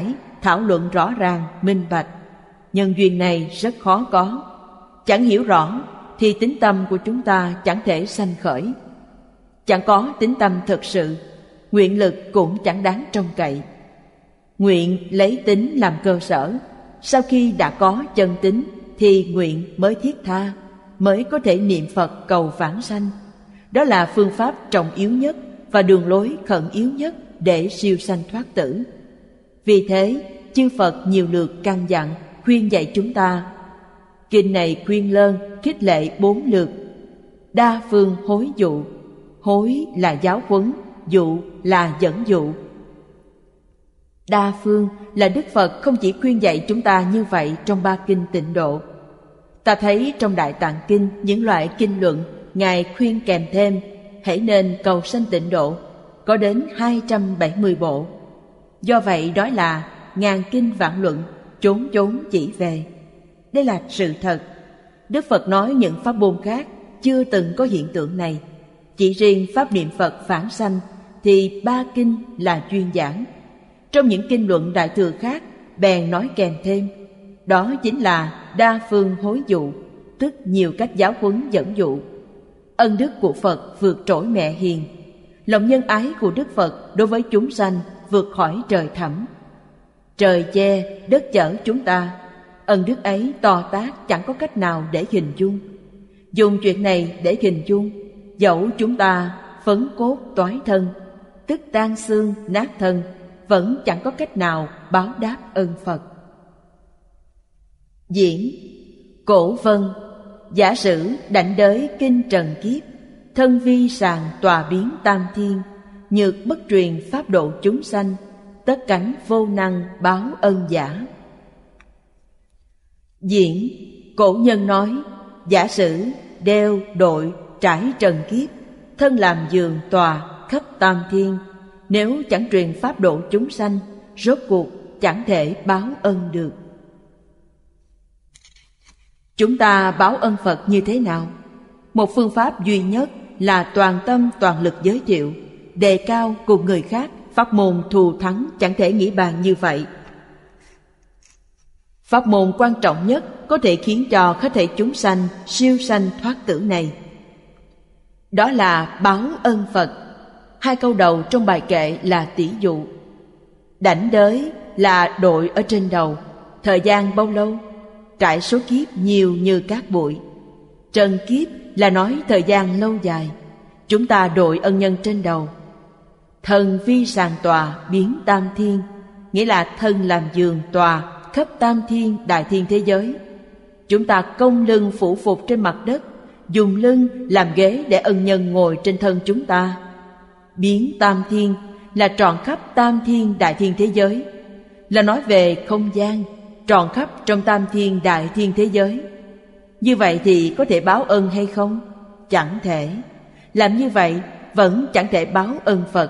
thảo luận rõ ràng, minh bạch. Nhân duyên này rất khó có. Chẳng hiểu rõ thì tín tâm của chúng ta chẳng thể sanh khởi. Chẳng có tín tâm thực sự, nguyện lực cũng chẳng đáng trông cậy. Nguyện lấy tín làm cơ sở, sau khi đã có chân tín thì nguyện mới thiết tha, mới có thể niệm Phật cầu vãng sanh. Đó là phương pháp trọng yếu nhất và đường lối khẩn yếu nhất để siêu sanh thoát tử. Vì thế, chư Phật nhiều lượt căn dặn, khuyên dạy chúng ta. Kinh này khuyên lơn, khích lệ 4 lượt. Đa phương hối dụ. Hối là giáo huấn, dụ là dẫn dụ. Đa phương là Đức Phật không chỉ khuyên dạy chúng ta như vậy trong 3 kinh Tịnh Độ. Ta thấy trong Đại Tạng Kinh, những loại kinh luận Ngài khuyên kèm thêm hãy nên cầu sanh tịnh độ, có đến 270 bộ. Do vậy đó là ngàn kinh vạn luận, chốn chốn chỉ về. Đây là sự thật. Đức Phật nói những pháp môn khác chưa từng có hiện tượng này. Chỉ riêng pháp niệm Phật vãng sanh thì 3 kinh là chuyên giảng. Trong những kinh luận đại thừa khác bèn nói kèm thêm, đó chính là đa phương hối dụ, tức nhiều cách giáo huấn dẫn dụ. Ân đức của Phật vượt trội mẹ hiền. Lòng nhân ái của Đức Phật đối với chúng sanh vượt khỏi trời thẳm. Trời che, đất chở chúng ta. Ân đức ấy to tát chẳng có cách nào để hình dung. Dùng chuyện này để hình dung, dẫu chúng ta phấn cốt toái thân, tức tan xương nát thân, vẫn chẳng có cách nào báo đáp ơn Phật. Diễn Cổ Vân. Giả sử đảnh đới kinh trần kiếp, thân vi sàng tòa biến tam thiên, nhược bất truyền pháp độ chúng sanh, tất cánh vô năng báo ân giả. Diễn Cổ nhân nói, giả sử đeo đội trải trần kiếp, thân làm giường tòa khắp tam thiên, nếu chẳng truyền pháp độ chúng sanh, rốt cuộc chẳng thể báo ân được. Chúng ta báo ân Phật như thế nào? Một phương pháp duy nhất là toàn tâm toàn lực giới thiệu, đề cao cùng người khác pháp môn thù thắng chẳng thể nghĩ bàn như vậy. Pháp môn quan trọng nhất có thể khiến cho hết thảy chúng sanh siêu sanh thoát tử này, đó là báo ân Phật. 2 câu đầu trong bài kệ là tỷ dụ. Đảnh đới là đội ở trên đầu, thời gian bao lâu? Trải số kiếp nhiều như cát bụi. Trần kiếp là nói thời gian lâu dài. Chúng ta đội ân nhân trên đầu. Thần vi sàng tòa biến tam thiên, nghĩa là thân làm giường tòa khắp tam thiên đại thiên thế giới. Chúng ta cong lưng phủ phục trên mặt đất, dùng lưng làm ghế để ân nhân ngồi trên thân chúng ta. Biến tam thiên là tròn khắp tam thiên đại thiên thế giới, là nói về không gian, tròn khắp trong tam thiên đại thiên thế giới. Như vậy thì có thể báo ân hay không? Chẳng thể. Làm như vậy vẫn chẳng thể báo ân Phật.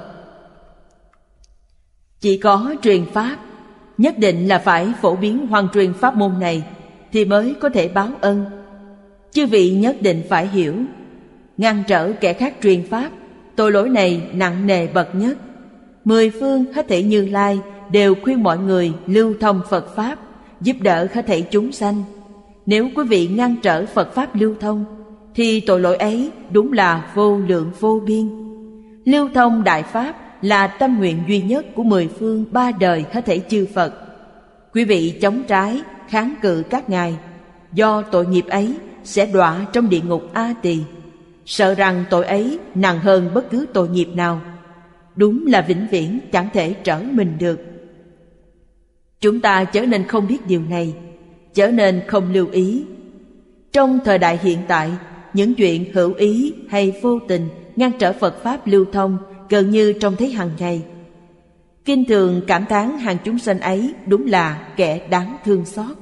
Chỉ có truyền pháp, nhất định là phải phổ biến hoàn truyền pháp môn này thì mới có thể báo ân. Chư vị nhất định phải hiểu, ngăn trở kẻ khác truyền pháp, tội lỗi này nặng nề bậc nhất. 10 phương hết thảy Như Lai đều khuyên mọi người lưu thông Phật pháp, giúp đỡ hết thảy chúng sanh. Nếu quý vị ngăn trở Phật pháp lưu thông thì tội lỗi ấy đúng là vô lượng vô biên. Lưu thông đại pháp là tâm nguyện duy nhất của 10 phương 3 đời hết thảy chư Phật. Quý vị chống trái, kháng cự các ngài, do tội nghiệp ấy sẽ đọa trong địa ngục A Tỳ, sợ rằng tội ấy nặng hơn bất cứ tội nghiệp nào. Đúng là vĩnh viễn chẳng thể trở mình được. Chúng ta trở nên không biết điều này, trở nên không lưu ý. Trong thời đại hiện tại, những chuyện hữu ý hay vô tình ngăn trở Phật pháp lưu thông gần như trông thấy hàng ngày. Kinh thường cảm thán hàng chúng sanh ấy đúng là kẻ đáng thương xót.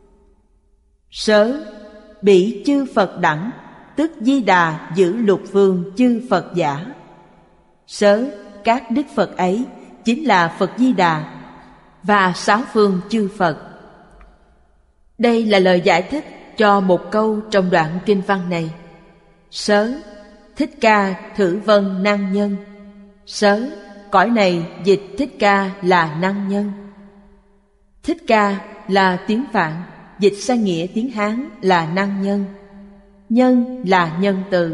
Sớ bị chư Phật đẳng, tức Di Đà giữ lục phương chư Phật giả. Sớ các đức Phật ấy chính là Phật Di Đà và 6 phương chư Phật. Đây là lời giải thích cho một câu trong đoạn kinh văn này. Sớ Thích Ca Thử Vân Năng Nhân. Sớ cõi này dịch Thích Ca là năng nhân. Thích Ca là tiếng Phạn, dịch sang nghĩa tiếng Hán là năng nhân. Nhân là nhân từ.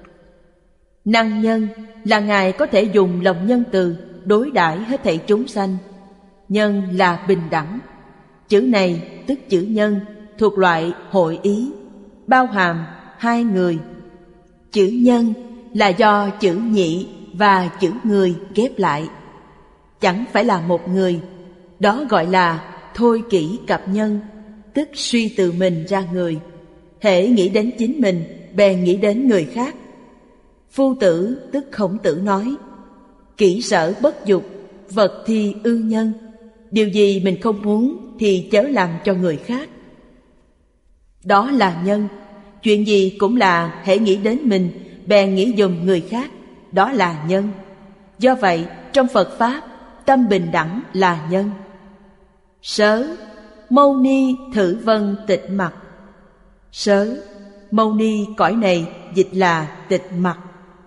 Năng nhân là Ngài có thể dùng lòng nhân từ đối đãi hết thảy chúng sanh. Nhân là bình đẳng. Chữ này tức chữ nhân thuộc loại hội ý, bao hàm hai người. Chữ nhân là do chữ nhị và chữ người ghép lại, chẳng phải là một người. Đó gọi là thôi kỷ cập nhân, tức suy từ mình ra người. Hễ nghĩ đến chính mình, bèn nghĩ đến người khác. Phu Tử tức Khổng Tử nói: kỷ sở bất dục, vật thi ư nhân. Điều gì mình không muốn thì chớ làm cho người khác. Đó là nhân. Chuyện gì cũng là hễ nghĩ đến mình, bèn nghĩ dùm người khác. Đó là nhân. Do vậy, trong Phật Pháp, tâm bình đẳng là nhân. Sớ, Mâu Ni thử vân tịch mặc. Sớ, Mâu Ni cõi này dịch là tịch mặc.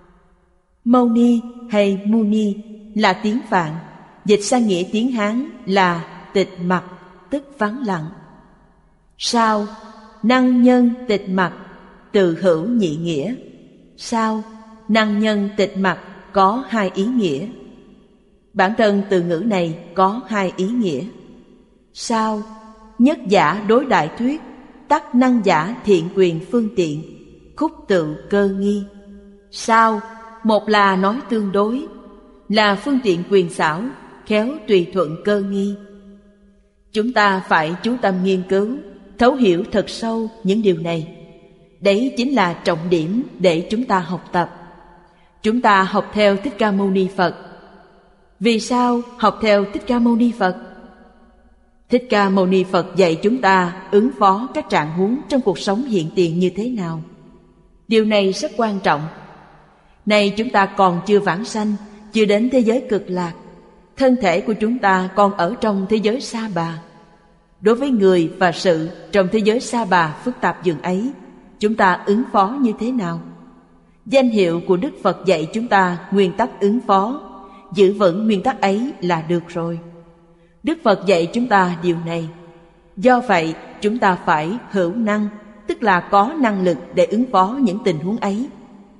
Mâu Ni hay Muni là tiếng Phạn, dịch sang nghĩa tiếng Hán là tịch mặc, tức vắng lặng. Sao? Năng nhân tịch mặc, từ hữu nhị nghĩa. Sao? Năng nhân tịch mặc có hai ý nghĩa. Bản thân từ ngữ này có hai ý nghĩa. Sao? Nhất giả đối đại thuyết, tắc năng giả thiện quyền phương tiện, khúc tự cơ nghi. Sao? Một là nói tương đối, là phương tiện quyền xảo, khéo tùy thuận cơ nghi. Chúng ta phải chú tâm nghiên cứu, thấu hiểu thật sâu những điều này. Đấy chính là trọng điểm để chúng ta học tập. Chúng ta học theo Thích Ca Mâu Ni Phật. Vì sao học theo Thích Ca Mâu Ni Phật? Thích Ca Mâu Ni Phật dạy chúng ta ứng phó các trạng huống trong cuộc sống hiện tiền như thế nào. Điều này rất quan trọng. Nay chúng ta còn chưa vãng sanh, chưa đến thế giới cực lạc. Thân thể của chúng ta còn ở trong thế giới sa bà. Đối với người và sự trong thế giới sa bà phức tạp dường ấy, chúng ta ứng phó như thế nào? Danh hiệu của Đức Phật dạy chúng ta nguyên tắc ứng phó. Giữ vững nguyên tắc ấy là được rồi. Đức Phật dạy chúng ta điều này. Do vậy chúng ta phải hữu năng, tức là có năng lực để ứng phó những tình huống ấy.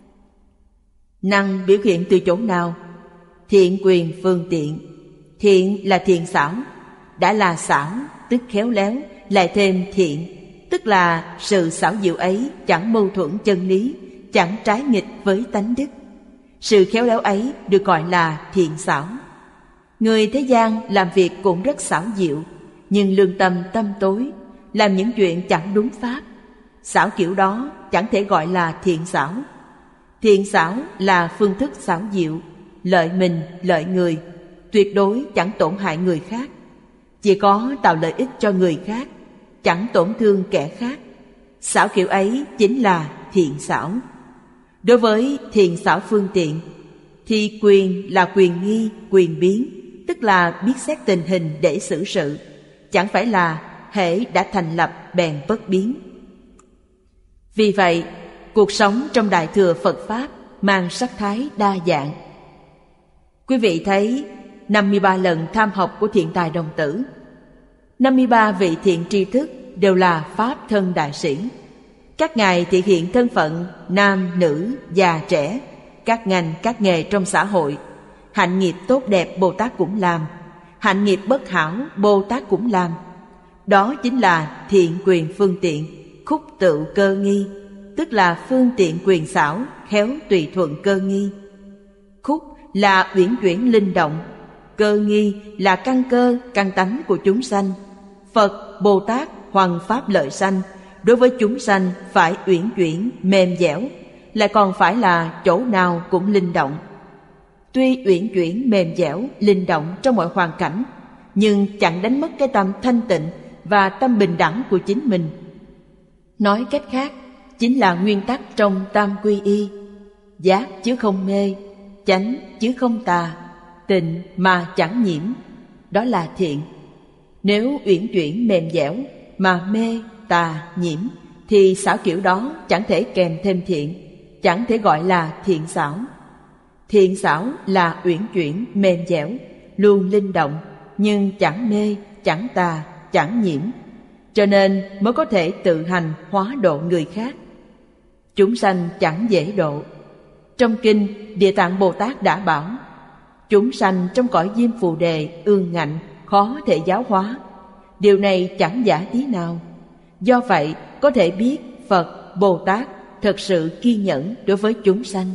Năng biểu hiện từ chỗ nào? Thiện quyền phương tiện. Thiện là thiện xảo. Đã là xảo, tức khéo léo, lại thêm thiện, tức là sự xảo diệu ấy chẳng mâu thuẫn chân lý, chẳng trái nghịch với tánh đức. Sự khéo léo ấy được gọi là thiện xảo. Người thế gian làm việc cũng rất xảo diệu, nhưng lương tâm tâm tối, làm những chuyện chẳng đúng pháp. Xảo kiểu đó chẳng thể gọi là thiện xảo. Thiện xảo là phương thức xảo diệu, lợi mình, lợi người, tuyệt đối chẳng tổn hại người khác. Chỉ có tạo lợi ích cho người khác, chẳng tổn thương kẻ khác. Xảo kiểu ấy chính là thiện xảo. Đối với thiện xảo phương tiện, thì quyền là quyền nghi, quyền biến, tức là biết xét tình hình để xử sự, chẳng phải là hễ đã thành lập bèn bất biến. Vì vậy, cuộc sống trong Đại Thừa Phật Pháp mang sắc thái đa dạng. Quý vị thấy 53 lần tham học của Thiện Tài Đồng Tử, 53 vị thiện tri thức đều là Pháp thân đại sĩ. Các ngài thể hiện thân phận nam, nữ, già, trẻ, các ngành, các nghề trong xã hội. Hạnh nghiệp tốt đẹp Bồ Tát cũng làm, hạnh nghiệp bất hảo Bồ Tát cũng làm. Đó chính là thiện quyền phương tiện, khúc tự cơ nghi, tức là phương tiện quyền xảo, khéo tùy thuận cơ nghi. Khúc là uyển chuyển linh động, cơ nghi là căn cơ, căn tánh của chúng sanh. Phật, Bồ Tát, hoằng pháp lợi sanh, đối với chúng sanh phải uyển chuyển, mềm dẻo, lại còn phải là chỗ nào cũng linh động. Tuy uyển chuyển, mềm dẻo, linh động trong mọi hoàn cảnh, nhưng chẳng đánh mất cái tâm thanh tịnh và tâm bình đẳng của chính mình. Nói cách khác, chính là nguyên tắc trong tam quy y: giác chứ không mê, chánh chứ không tà, tịnh mà chẳng nhiễm. Đó là thiện. Nếu uyển chuyển mềm dẻo mà mê, tà, nhiễm, thì xảo kiểu đó chẳng thể kèm thêm thiện, chẳng thể gọi là thiện xảo. Thiện xảo là uyển chuyển mềm dẻo, luôn linh động, nhưng chẳng mê, chẳng tà, chẳng nhiễm, cho nên mới có thể tự hành hóa độ người khác. Chúng sanh chẳng dễ độ. Trong kinh, Địa Tạng Bồ Tát đã bảo, chúng sanh trong cõi Diêm Phù Đề ương ngạnh, khó thể giáo hóa. Điều này chẳng giả tí nào. Do vậy, có thể biết Phật, Bồ Tát thật sự kiên nhẫn đối với chúng sanh.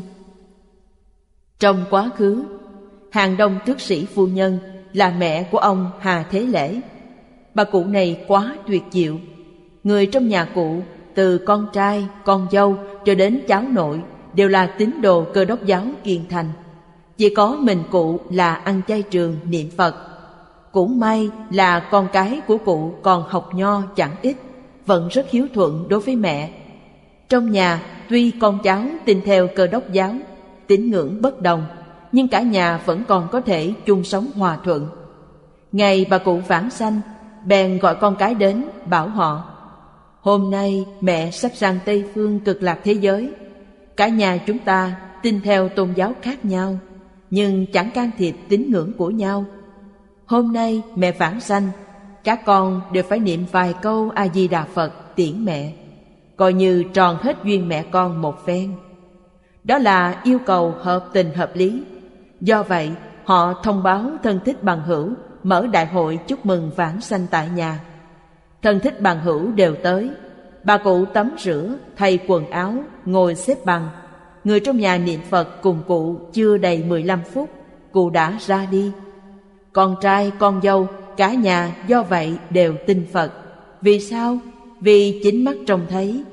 Trong quá khứ, Hàng Đông Tước Sĩ phu nhân là mẹ của ông Hà Thế Lễ. Bà cụ này quá tuyệt diệu. Người trong nhà cụ, từ con trai, con dâu cho đến cháu nội, đều là tín đồ Cơ Đốc giáo kiên thành. Chỉ có mình cụ là ăn chay trường niệm Phật. Cũng may là con cái của cụ còn học nho chẳng ít, vẫn rất hiếu thuận đối với mẹ. Trong nhà tuy con cháu tin theo Cơ Đốc giáo, tín ngưỡng bất đồng, nhưng cả nhà vẫn còn có thể chung sống hòa thuận. Ngày bà cụ vãng sanh, bèn gọi con cái đến, bảo họ: hôm nay mẹ sắp sang Tây Phương Cực Lạc thế giới. Cả nhà chúng ta tin theo tôn giáo khác nhau, nhưng chẳng can thiệp tín ngưỡng của nhau. Hôm nay mẹ vãng sanh, các con đều phải niệm vài câu A-di-đà Phật tiễn mẹ, coi như tròn hết duyên mẹ con một phen. Đó là yêu cầu hợp tình hợp lý. Do vậy, họ thông báo thân thích bằng hữu mở đại hội chúc mừng vãng sanh tại nhà. Thân thích bằng hữu đều tới. Bà cụ tắm rửa, thay quần áo, ngồi xếp bằng. Người trong nhà niệm Phật cùng cụ chưa đầy 15 phút, cụ đã ra đi. Con trai, con dâu, cả nhà do vậy đều tin Phật. Vì sao? Vì chính mắt trông thấy.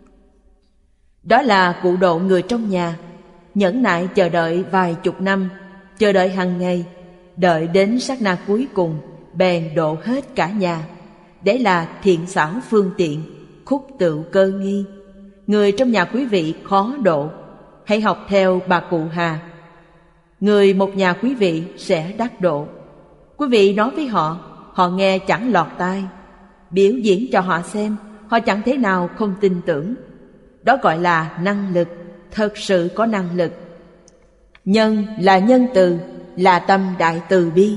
Đó là cụ độ người trong nhà, nhẫn nại chờ đợi vài chục năm, chờ đợi hàng ngày, đợi đến sát na cuối cùng, bèn độ hết cả nhà. Đấy là thiện xảo phương tiện, khúc tựu cơ nghi. Người trong nhà quý vị khó độ, hãy học theo bà cụ Hà. Người một nhà quý vị sẽ đắc độ. Quý vị nói với họ, họ nghe chẳng lọt tai. Biểu diễn cho họ xem, họ chẳng thế nào không tin tưởng. Đó gọi là năng lực, thật sự có năng lực. Nhân là nhân từ, là tâm đại từ bi.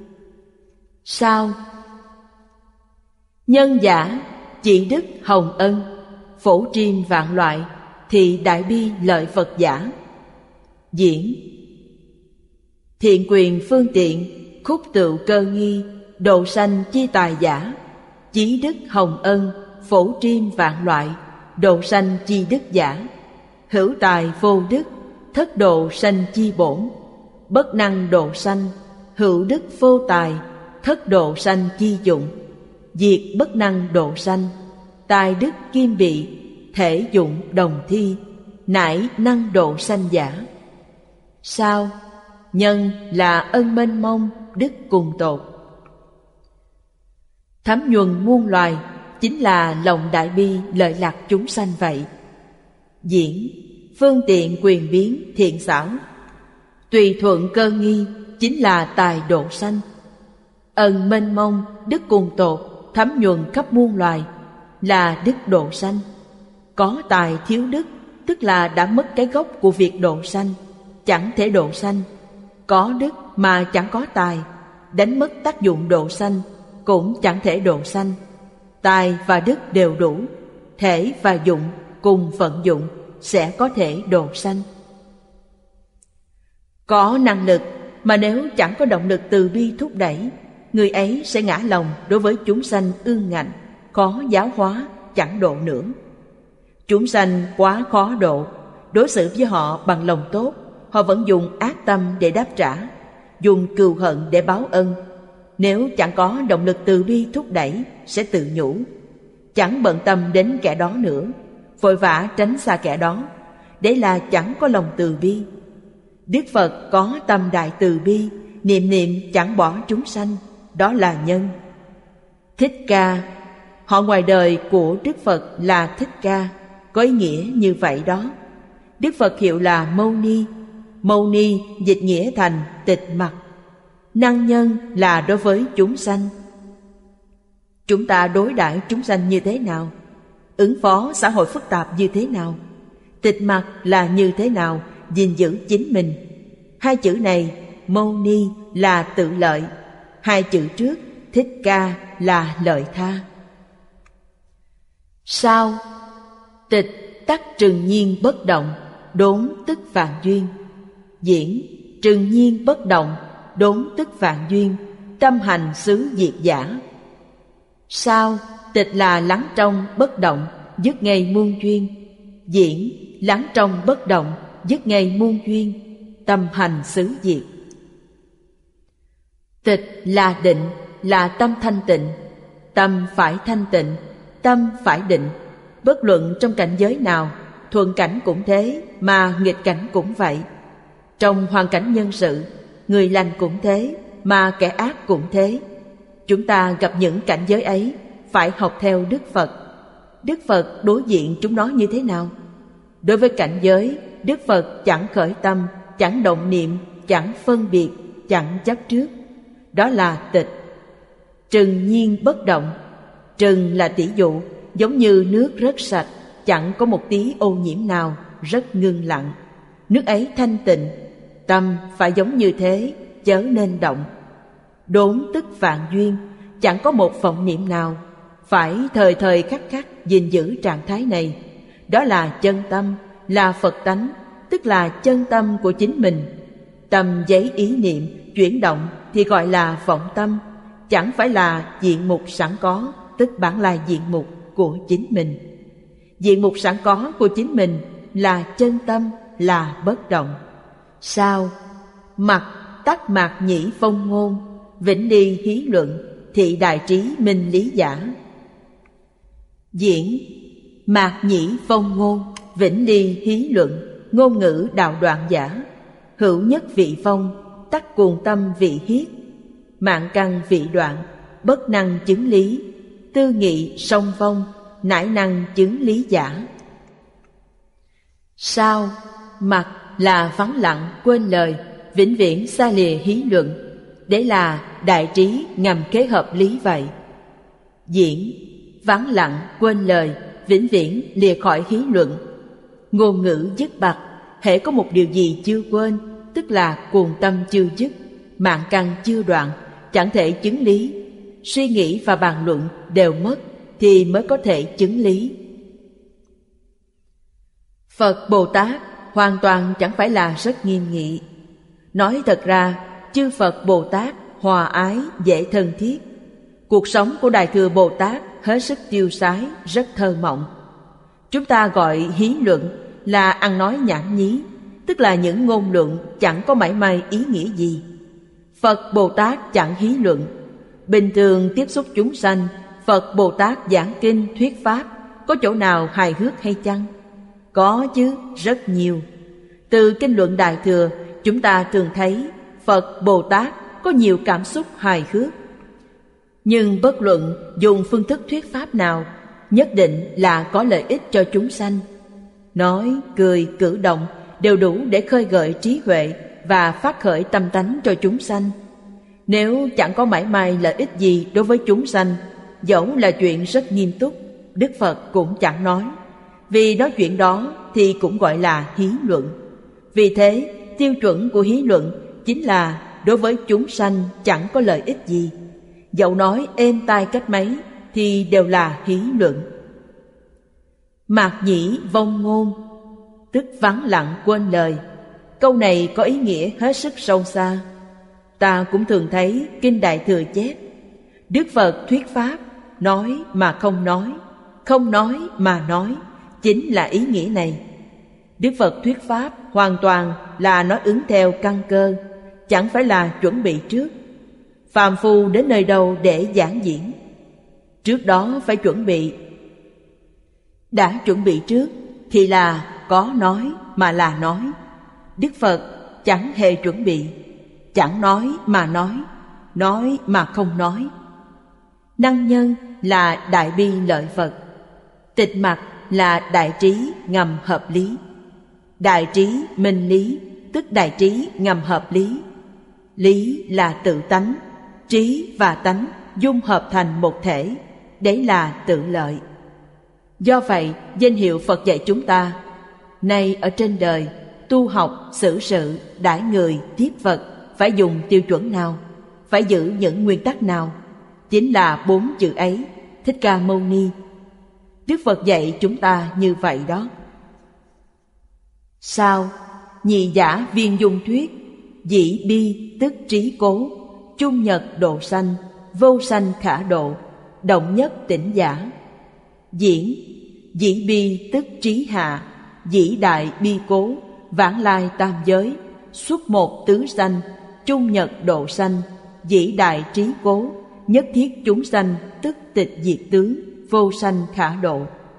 Sao? Nhân giả, chỉ đức hồng ân, phổ triêm vạn loại, thì đại bi lợi Phật giả. Diễn thiện quyền phương tiện, khúc tựu cơ nghi, độ sanh chi tài giả. Chí đức hồng ân, phổ triêm vạn loại, độ sanh chi đức giả. Hữu tài vô đức, thất độ sanh chi bổn. Bất năng độ sanh, hữu đức vô tài, thất độ sanh chi dụng. Diệt bất năng độ sanh, tài đức kim bị, thể dụng đồng thi, nải năng độ sanh giả. Sao? Nhân là ân mênh mông, đức cùng tột. Thấm nhuần muôn loài, chính là lòng đại bi lợi lạc chúng sanh vậy. Diễn phương tiện quyền biến thiện xảo, tùy thuận cơ nghi, chính là tài độ sanh. Ân mênh mông, đức cùng tột, thấm nhuần khắp muôn loài, là đức độ sanh. Có tài thiếu đức, tức là đã mất cái gốc của việc độ sanh, chẳng thể độ sanh. Có đức mà chẳng có tài, đánh mất tác dụng độ sanh, cũng chẳng thể độ sanh. Tài và đức đều đủ, thể và dụng cùng vận dụng sẽ có thể độ sanh. Có năng lực mà nếu chẳng có động lực từ bi thúc đẩy, người ấy sẽ ngã lòng đối với chúng sanh ương ngạnh, khó giáo hóa, chẳng độ nữa. Chúng sanh quá khó độ, đối xử với họ bằng lòng tốt, họ vẫn dùng ác tâm để đáp trả, dùng cừu hận để báo ân. Nếu chẳng có động lực từ bi thúc đẩy, sẽ tự nhủ, chẳng bận tâm đến kẻ đó nữa, vội vã tránh xa kẻ đó. Đấy là chẳng có lòng từ bi. Đức Phật có tâm đại từ bi, niệm niệm chẳng bỏ chúng sanh, đó là nhân. Thích Ca, họ ngoài đời của Đức Phật là Thích Ca, có ý nghĩa như vậy đó. Đức Phật hiệu là Mâu Ni, Mâu Ni dịch nghĩa thành tịch mặc. Năng nhân là đối với chúng sanh. Chúng ta đối đãi chúng sanh như thế nào? Ứng phó xã hội phức tạp như thế nào? Tịch mặc là như thế nào gìn giữ chính mình? Hai chữ này, Mâu Ni là tự lợi. Hai chữ trước, Thích Ca là lợi tha. Sao? Tịch tắc trừng nhiên bất động, đốn tức vạn duyên. Diễn trừng nhiên bất động, đốn tức vạn duyên, tâm hành xứ diệt giả. Sao? Tịch là lắng trong bất động, dứt ngay muôn duyên. Diễn lắng trong bất động, dứt ngay muôn duyên, tâm hành xứ diệt. Tịch là định, là tâm thanh tịnh. Tâm phải thanh tịnh, tâm phải định. Bất luận trong cảnh giới nào, thuận cảnh cũng thế, mà nghịch cảnh cũng vậy. Trong hoàn cảnh nhân sự, người lành cũng thế, mà kẻ ác cũng thế. Chúng ta gặp những cảnh giới ấy, phải học theo Đức Phật. Đức Phật đối diện chúng nó như thế nào? Đối với cảnh giới, Đức Phật chẳng khởi tâm, chẳng động niệm, chẳng phân biệt, chẳng chấp trước. Đó là tịch. Trừng nhiên bất động. Trừng là tỷ dụ, giống như nước rất sạch, chẳng có một tí ô nhiễm nào, rất ngưng lặng. Nước ấy thanh tịnh. Tâm phải giống như thế, chớ nên động. Đốn tức vạn duyên, chẳng có một vọng niệm nào, phải thời thời khắc khắc gìn giữ trạng thái này. Đó là chân tâm, là Phật tánh, tức là chân tâm của chính mình. Tâm giấy ý niệm, chuyển động thì gọi là vọng tâm, chẳng phải là diện mục sẵn có, tức bản là diện mục của chính mình. Diện mục sẵn có của chính mình là chân tâm, là bất động. Sao? Mặc tắc mạc nhĩ phong ngôn, vĩnh ly hí luận, thị đại trí minh lý giả. Diễn mạc nhĩ phong ngôn, vĩnh ly hí luận, ngôn ngữ đạo đoạn giả. Hữu nhất vị phong, tắc cuồng tâm vị hiết. Mạng căn vị đoạn, bất năng chứng lý. Tư nghị song phong, nải năng chứng lý giả. Sao? Mặc là vắng lặng quên lời, vĩnh viễn xa lìa hí luận. Đấy là đại trí ngầm kế hợp lý vậy. Diễn vắng lặng quên lời, vĩnh viễn lìa khỏi hí luận. Ngôn ngữ dứt bặt, hễ có một điều gì chưa quên, tức là cuồng tâm chưa dứt, mạng căn chưa đoạn, chẳng thể chứng lý. Suy nghĩ và bàn luận đều mất thì mới có thể chứng lý. Phật Bồ Tát hoàn toàn chẳng phải là rất nghiêm nghị. Nói thật ra, chư Phật Bồ Tát hòa ái, dễ thân thiết. Cuộc sống của Đại Thừa Bồ Tát hết sức tiêu sái, rất thơ mộng. Chúng ta gọi hí luận là ăn nói nhảm nhí, tức là những ngôn luận chẳng có mảy may ý nghĩa gì. Phật Bồ Tát chẳng hí luận. Bình thường tiếp xúc chúng sanh, Phật Bồ Tát giảng kinh thuyết pháp, có chỗ nào hài hước hay chăng? Có chứ, rất nhiều. Từ kinh luận Đại Thừa, chúng ta thường thấy Phật Bồ Tát có nhiều cảm xúc hài hước. Nhưng bất luận dùng phương thức thuyết pháp nào, nhất định là có lợi ích cho chúng sanh. Nói, cười, cử động đều đủ để khơi gợi trí huệ và phát khởi tâm tánh cho chúng sanh. Nếu chẳng có mảy may lợi ích gì đối với chúng sanh, dẫu là chuyện rất nghiêm túc, Đức Phật cũng chẳng nói. Vì nói chuyện đó thì cũng gọi là hí luận. Vì thế, tiêu chuẩn của hí luận chính là đối với chúng sanh chẳng có lợi ích gì. Dẫu nói êm tai cách mấy thì đều là hí luận. Mạc nhĩ vong ngôn, tức vắng lặng quên lời. Câu này có ý nghĩa hết sức sâu xa. Ta cũng thường thấy Kinh Đại Thừa chép: Đức Phật thuyết pháp, nói mà không nói, không nói mà nói, chính là ý nghĩa này. Đức Phật thuyết pháp hoàn toàn là nói ứng theo căn cơ, chẳng phải là chuẩn bị trước. Phàm phu đến nơi đâu để giảng diễn? Trước đó phải chuẩn bị. Đã chuẩn bị trước thì là có nói mà là nói. Đức Phật chẳng hề chuẩn bị, chẳng nói mà không nói. Năng nhân là đại bi lợi Phật. Tịch mặc là đại trí ngầm hợp lý. Đại trí minh lý, tức đại trí ngầm hợp lý. Lý là tự tánh, trí và tánh dung hợp thành một thể, đấy là tự lợi. Do vậy, danh hiệu Phật dạy chúng ta: nay ở trên đời, tu học, xử sự, đãi người, tiếp vật phải dùng tiêu chuẩn nào? Phải giữ những nguyên tắc nào? chính là 4 chữ ấy, Thích Ca Mâu Ni. Đức Phật dạy chúng ta như vậy đó. Sao? Nhị giả viên dung thuyết, dĩ bi tức trí cố, chung nhật độ sanh, vô sanh khả độ, động nhất tỉnh giả. Diễn, dĩ bi tức trí hạ, dĩ đại bi cố, vãng lai tam giới, xuất một tứ sanh, chung nhật độ sanh, dĩ đại trí cố, nhất thiết chúng sanh tức tịch diệt tướng, vô sanh khả độ.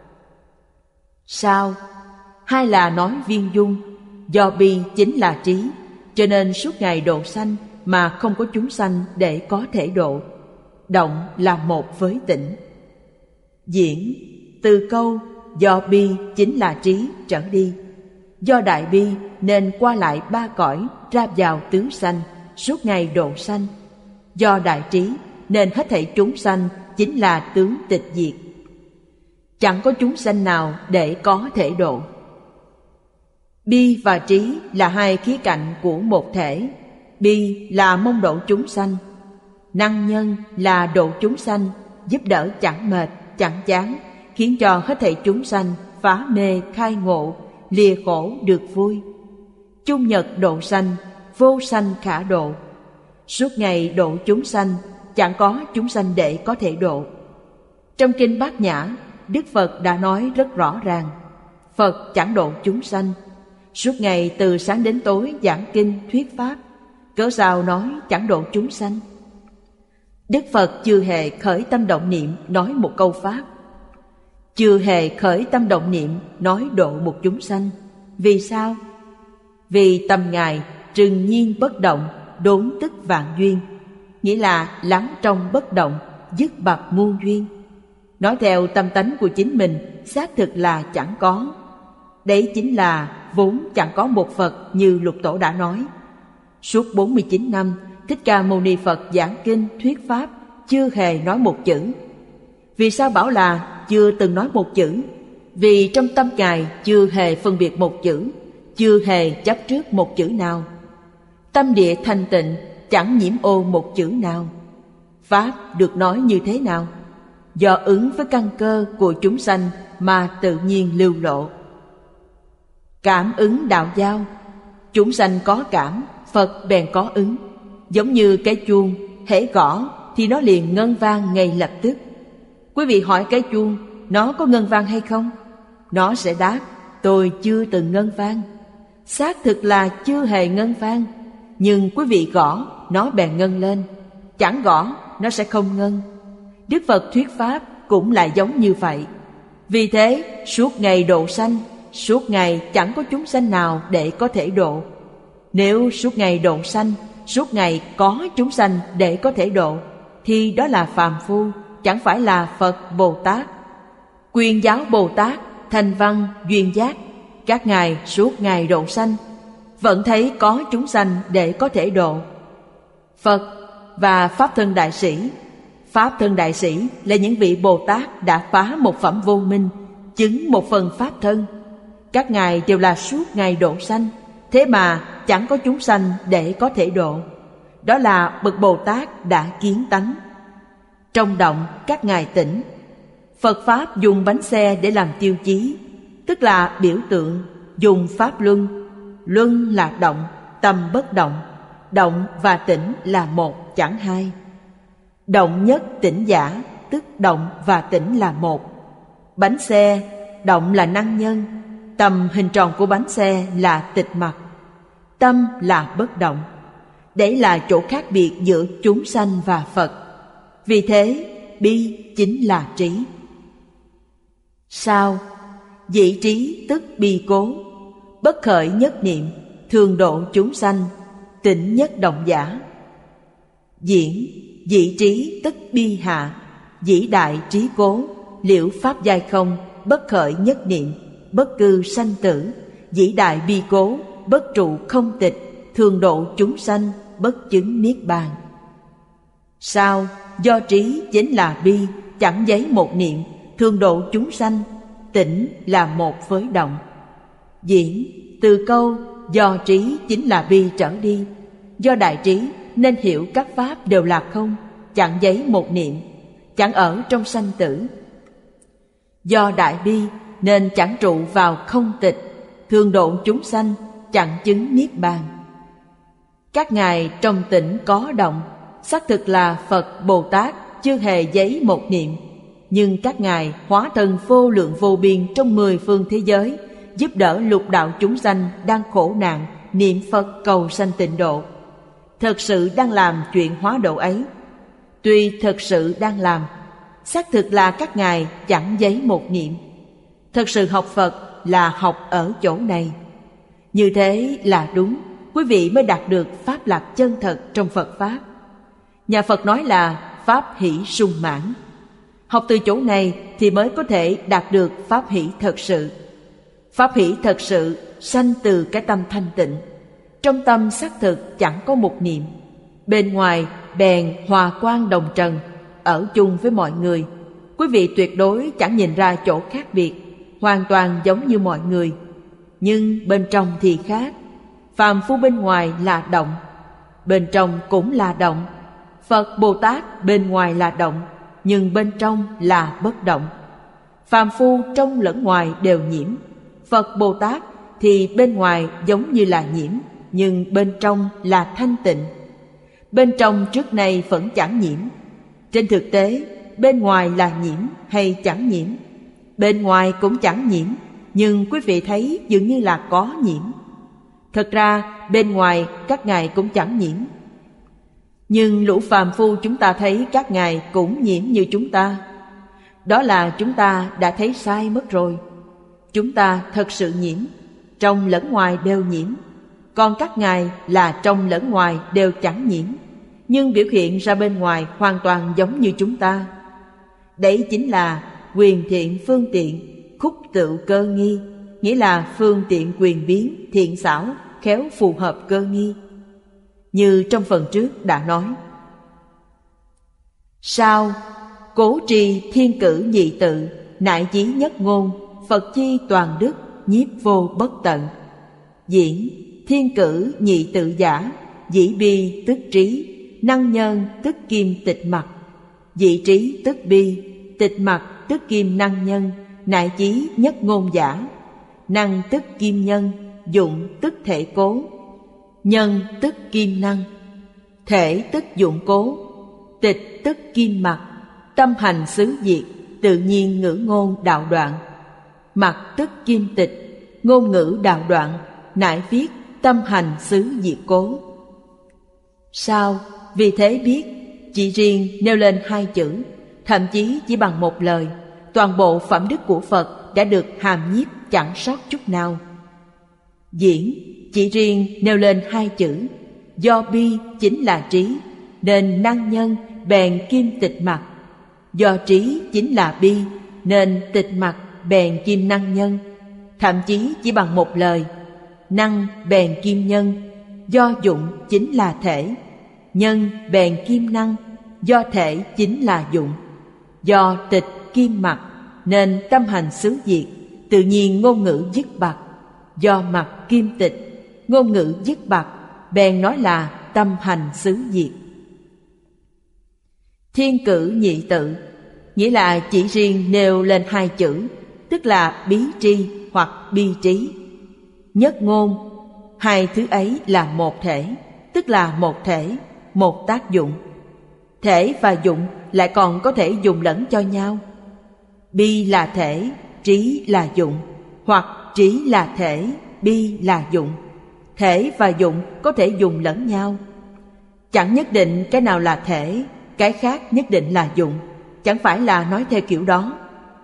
Sao? Hai là nói viên dung, do bi chính là trí, cho nên suốt ngày độ sanh mà không có chúng sanh để có thể độ. Động là một với tĩnh. Diễn, từ câu do bi chính là trí trở đi. Do đại bi nên qua lại 3 cõi, ra vào tứ sanh, suốt ngày độ sanh. Do đại trí nên hết thảy chúng sanh chính là tướng tịch diệt. Chẳng có chúng sanh nào để có thể độ. Bi và trí là hai khía cạnh của một thể. Bi là mong độ chúng sanh, năng nhân là độ chúng sanh, giúp đỡ chẳng mệt, chẳng chán, khiến cho hết thảy chúng sanh phá mê khai ngộ, lìa khổ được vui. Chung nhật độ sanh, vô sanh khả độ. Suốt ngày độ chúng sanh, chẳng có chúng sanh để có thể độ. Trong kinh Bát Nhã, Đức Phật đã nói rất rõ ràng, Phật chẳng độ chúng sanh. Suốt ngày từ sáng đến tối giảng kinh thuyết pháp, cớ sao nói chẳng độ chúng sanh? Đức Phật chưa hề khởi tâm động niệm nói một câu pháp, chưa hề khởi tâm động niệm nói độ một chúng sanh. Vì sao? Vì tâm Ngài trừng nhiên bất động, đốn tức vạn duyên, nghĩa là lắng trong bất động, dứt bặt muôn duyên. Nói theo tâm tánh của chính mình, xác thực là chẳng có. Đấy chính là vốn chẳng có một Phật như Lục Tổ đã nói. Suốt 49 năm, Thích Ca Mâu Ni Phật giảng kinh thuyết pháp chưa hề nói một chữ. Vì sao bảo là chưa từng nói một chữ? Vì trong tâm Ngài chưa hề phân biệt một chữ, chưa hề chấp trước một chữ nào. Tâm địa thanh tịnh, chẳng nhiễm ô một chữ nào. Pháp được nói như thế nào? Do ứng với căn cơ của chúng sanh mà tự nhiên lưu lộ. Cảm ứng đạo giao, chúng sanh có cảm, Phật bèn có ứng. Giống như cái chuông, hễ gõ thì nó liền ngân vang ngay lập tức. Quý vị hỏi cái chuông, nó có ngân vang hay không? Nó sẽ đáp, tôi chưa từng ngân vang. Xác thực là chưa hề ngân vang, nhưng quý vị gõ, nó bèn ngân lên. Chẳng gõ, nó sẽ không ngân. Đức Phật thuyết pháp cũng là giống như vậy. Vì thế, suốt ngày độ sanh, suốt ngày chẳng có chúng sanh nào để có thể độ. Nếu suốt ngày độ sanh, suốt ngày có chúng sanh để có thể độ, thì đó là phàm phu, chẳng phải là Phật Bồ Tát. Quyền giáo Bồ Tát, Thành Văn, Duyên Giác, các ngài suốt ngày độ sanh, vẫn thấy có chúng sanh để có thể độ. Phật và Pháp Thân Đại Sĩ, Pháp Thân Đại Sĩ là những vị Bồ Tát đã phá một phẩm vô minh, chứng một phần Pháp Thân. Các ngài đều là suốt ngày độ sanh, thế mà chẳng có chúng sanh để có thể độ. Đó là bậc Bồ Tát đã kiến tánh. Trong động các ngài tỉnh. Phật Pháp dùng bánh xe để làm tiêu chí, tức là biểu tượng, dùng Pháp Luân. Luân là động, tâm bất động. Động và tĩnh là một, chẳng hai. Động nhất tĩnh giả, tức động và tĩnh là một. Bánh xe, động là năng nhân. Tầm hình tròn của bánh xe là tịch mặc. Tâm là bất động. Đấy là chỗ khác biệt giữa chúng sanh và Phật. Vì thế, bi chính là trí. Sao? Dĩ trí tức bi cố, bất khởi nhất niệm, thường độ chúng sanh, tịnh nhất động giả. Diễn, dĩ trí tức bi hạ, dĩ đại trí cố, liễu pháp giai không, bất khởi nhất niệm, bất cư sanh tử, dĩ đại bi cố, bất trụ không tịch, thường độ chúng sanh, bất chứng niết bàn. Sao? Do trí chính là bi, chẳng giấy một niệm, thường độ chúng sanh, tĩnh là một với động. Diễn, từ câu do trí chính là bi trở đi. Do đại trí nên hiểu các pháp đều là không, chẳng giấy một niệm, chẳng ở trong sanh tử. Do đại bi nên chẳng trụ vào không tịch, thường độ chúng sanh, chẳng chứng niết bàn. Các ngài trong tỉnh có động, xác thực là Phật Bồ Tát, chưa hề giấy một niệm. Nhưng các ngài hóa thân vô lượng vô biên trong 10 phương thế giới, giúp đỡ lục đạo chúng sanh đang khổ nạn, niệm Phật cầu sanh tịnh độ. Thật sự đang làm chuyện hóa độ ấy. Tuy thật sự đang làm, xác thực là các ngài chẳng giấy một niệm. Thật sự học Phật là học ở chỗ này. Như thế là đúng, quý vị mới đạt được pháp lạc chân thật trong Phật Pháp. Nhà Phật nói là pháp hỷ sung mãn. Học từ chỗ này thì mới có thể đạt được pháp hỷ thật sự. Pháp hỷ thật sự sanh từ cái tâm thanh tịnh. Trong tâm xác thực chẳng có một niệm. Bên ngoài bèn hòa quang đồng trần, ở chung với mọi người. Quý vị tuyệt đối chẳng nhìn ra chỗ khác biệt, hoàn toàn giống như mọi người. Nhưng bên trong thì khác. Phàm phu bên ngoài là động, bên trong cũng là động. Phật Bồ Tát bên ngoài là động, nhưng bên trong là bất động. Phàm phu trong lẫn ngoài đều nhiễm. Phật Bồ Tát thì bên ngoài giống như là nhiễm, nhưng bên trong là thanh tịnh. Bên trong trước nay vẫn chẳng nhiễm. Trên thực tế, bên ngoài là nhiễm hay chẳng nhiễm? Bên ngoài cũng chẳng nhiễm, nhưng quý vị thấy dường như là có nhiễm. Thật ra bên ngoài các ngài cũng chẳng nhiễm. Nhưng lũ phàm phu chúng ta thấy các ngài cũng nhiễm như chúng ta. Đó là chúng ta đã thấy sai mất rồi. Chúng ta thật sự nhiễm, trong lẫn ngoài đều nhiễm. Còn các ngài là trong lẫn ngoài đều chẳng nhiễm, nhưng biểu hiện ra bên ngoài hoàn toàn giống như chúng ta. Đấy chính là quyền thiện phương tiện, khúc tựu cơ nghi, nghĩa là phương tiện quyền biến, thiện xảo, khéo phù hợp cơ nghi. Như trong phần trước đã nói. Sao cố trì thiên cử nhị tự, nại chí nhất ngôn, Phật chi toàn đức, nhiếp vô bất tận. Diễn thiên cử nhị tự giả, dĩ bi tức trí, năng nhân tức kim tịch mặc. Dị trí tức bi, tịch mặc tức kim năng nhân, nại chí nhất ngôn giả. Năng tức kim nhân, dụng tức thể cố. Nhân tức kim năng, thể tức dụng cố. Tịch tức kim mặc, tâm hành xứ diệt, tự nhiên ngữ ngôn đạo đoạn. Mặc tức kim tịch, ngôn ngữ đạo đoạn, nại viết tâm hành xứ diệt cố. Sao? Vì thế biết, chỉ riêng nêu lên 2 chữ, thậm chí chỉ bằng một lời, toàn bộ phẩm đức của Phật đã được hàm nhiếp chẳng sót chút nào. Diễn, chỉ riêng nêu lên 2 chữ, do bi chính là trí, nên năng nhân bèn kim tịch mặc. Do trí chính là bi, nên tịch mặc bèn kim năng nhân. Thậm chí chỉ bằng một lời, năng bèn kim nhân, do dụng chính là thể, nhân bèn kim năng, do thể chính là dụng. Do tịch kim mặc nên tâm hành xứ diệt, tự nhiên ngôn ngữ dứt bặt. Do mặc kim tịch, ngôn ngữ dứt bặt, bèn nói là tâm hành xứ diệt. Thiên cử nhị tự, nghĩa là chỉ riêng nêu lên 2 chữ, tức là bí tri hoặc bi trí. Nhất ngôn, 2 thứ ấy là một thể, tức là một thể, một tác dụng. Thể và dụng lại còn có thể dùng lẫn cho nhau. Bi là thể, trí là dụng, hoặc trí là thể, bi là dụng. Thể và dụng có thể dùng lẫn nhau. Chẳng nhất định cái nào là thể, cái khác nhất định là dụng. Chẳng phải là nói theo kiểu đó.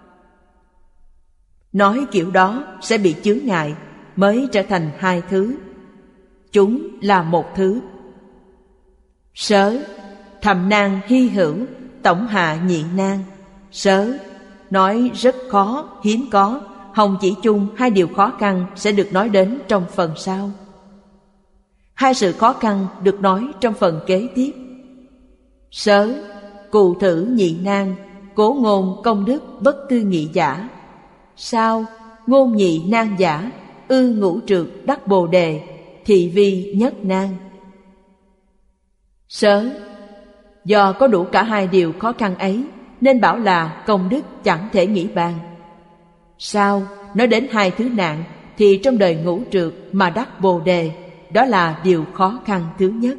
Nói kiểu đó sẽ bị chướng ngại, mới trở thành 2 thứ. Chúng là một thứ. Sớ, thầm nan hy hữu, tổng hạ nhị nan. Sớ, nói rất khó, hiếm có. Hồng chỉ chung 2 điều khó khăn sẽ được nói đến trong phần sau. 2 sự khó khăn được nói trong phần kế tiếp. Sớ, cụ thử nhị nan, cố ngôn công đức bất tư nghị giả. Sao? Ngôn nhị nan giả, ư ngũ trượt đắc bồ đề, thị vi nhất nan. Sớ, Do có đủ cả hai điều khó khăn ấy, nên bảo là công đức chẳng thể nghĩ bàn. Sao nói đến hai thứ nạn thì trong đời ngũ trượt mà đắc Bồ Đề, đó là điều khó khăn thứ nhất.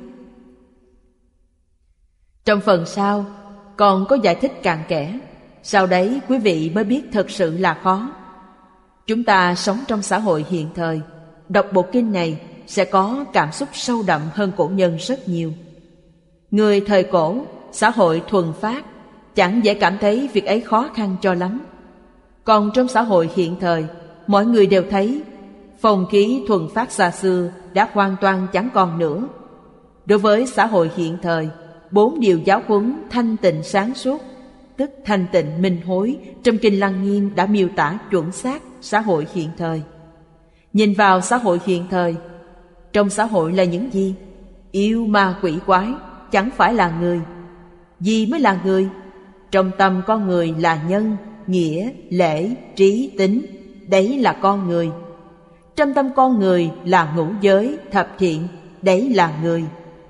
Trong phần sau còn có giải thích cặn kẽ, sau đấy quý vị mới biết thật sự là khó. Chúng ta sống trong xã hội hiện thời, đọc bộ kinh này sẽ có cảm xúc sâu đậm hơn cổ nhân rất nhiều. Người thời cổ, xã hội thuần phát, chẳng dễ cảm thấy việc ấy khó khăn cho lắm. Còn trong xã hội hiện thời, mọi người đều thấy phong khí thuần phát xa xưa đã hoàn toàn chẳng còn nữa. Đối với xã hội hiện thời, 4 điều giáo huấn thanh tịnh sáng suốt, tức thanh tịnh minh hối, trong Kinh Lăng Nghiêm đã miêu tả chuẩn xác xã hội hiện thời. Nhìn vào xã hội hiện thời, trong xã hội là những gì? Yêu ma quỷ quái, chẳng phải là người. Gì mới là người? Trong tâm con người là nhân, nghĩa, lễ, trí, tính, đấy là con người. Trong tâm con người là ngũ giới, thập thiện, đấy là người.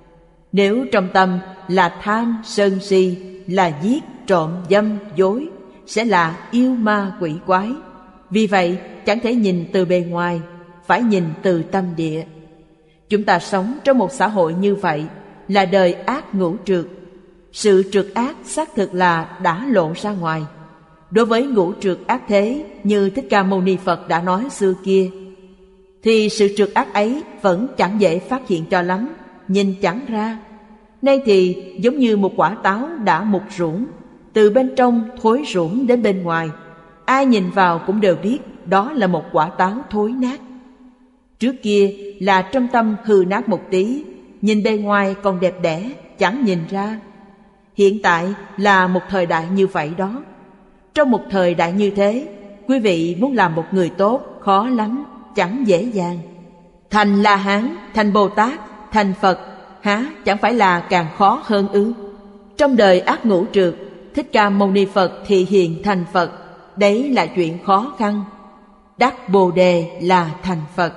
Nếu trong tâm là tham, sân si, là giết, trộm, dâm, dối, sẽ là yêu ma quỷ quái. Vì vậy chẳng thể nhìn từ bề ngoài, phải nhìn từ tâm địa. Chúng ta sống trong một xã hội như vậy là đời ác ngũ trượt. Sự trượt ác xác thực là đã lộ ra ngoài. Đối với ngũ trượt ác thế như Thích Ca Mâu Ni Phật đã nói xưa kia, thì sự trượt ác ấy vẫn chẳng dễ phát hiện cho lắm, nhìn chẳng ra. Nay thì giống như một quả táo đã mục ruỗng, từ bên trong thối ruỗng đến bên ngoài, ai nhìn vào cũng đều biết đó là một quả táo thối nát. Trước kia là trong tâm hư nát một tí, nhìn bề ngoài còn đẹp đẽ, chẳng nhìn ra. Hiện tại là một thời đại như vậy đó. Trong một thời đại như thế, quý vị muốn làm một người tốt khó lắm, chẳng dễ dàng. Thành La Hán, thành Bồ Tát, thành Phật, há chẳng phải là càng khó hơn ư? Trong đời ác ngũ trượt, Thích Ca Mâu Ni Phật thị hiện thành Phật, đấy là chuyện khó khăn. Đắc Bồ Đề là thành Phật.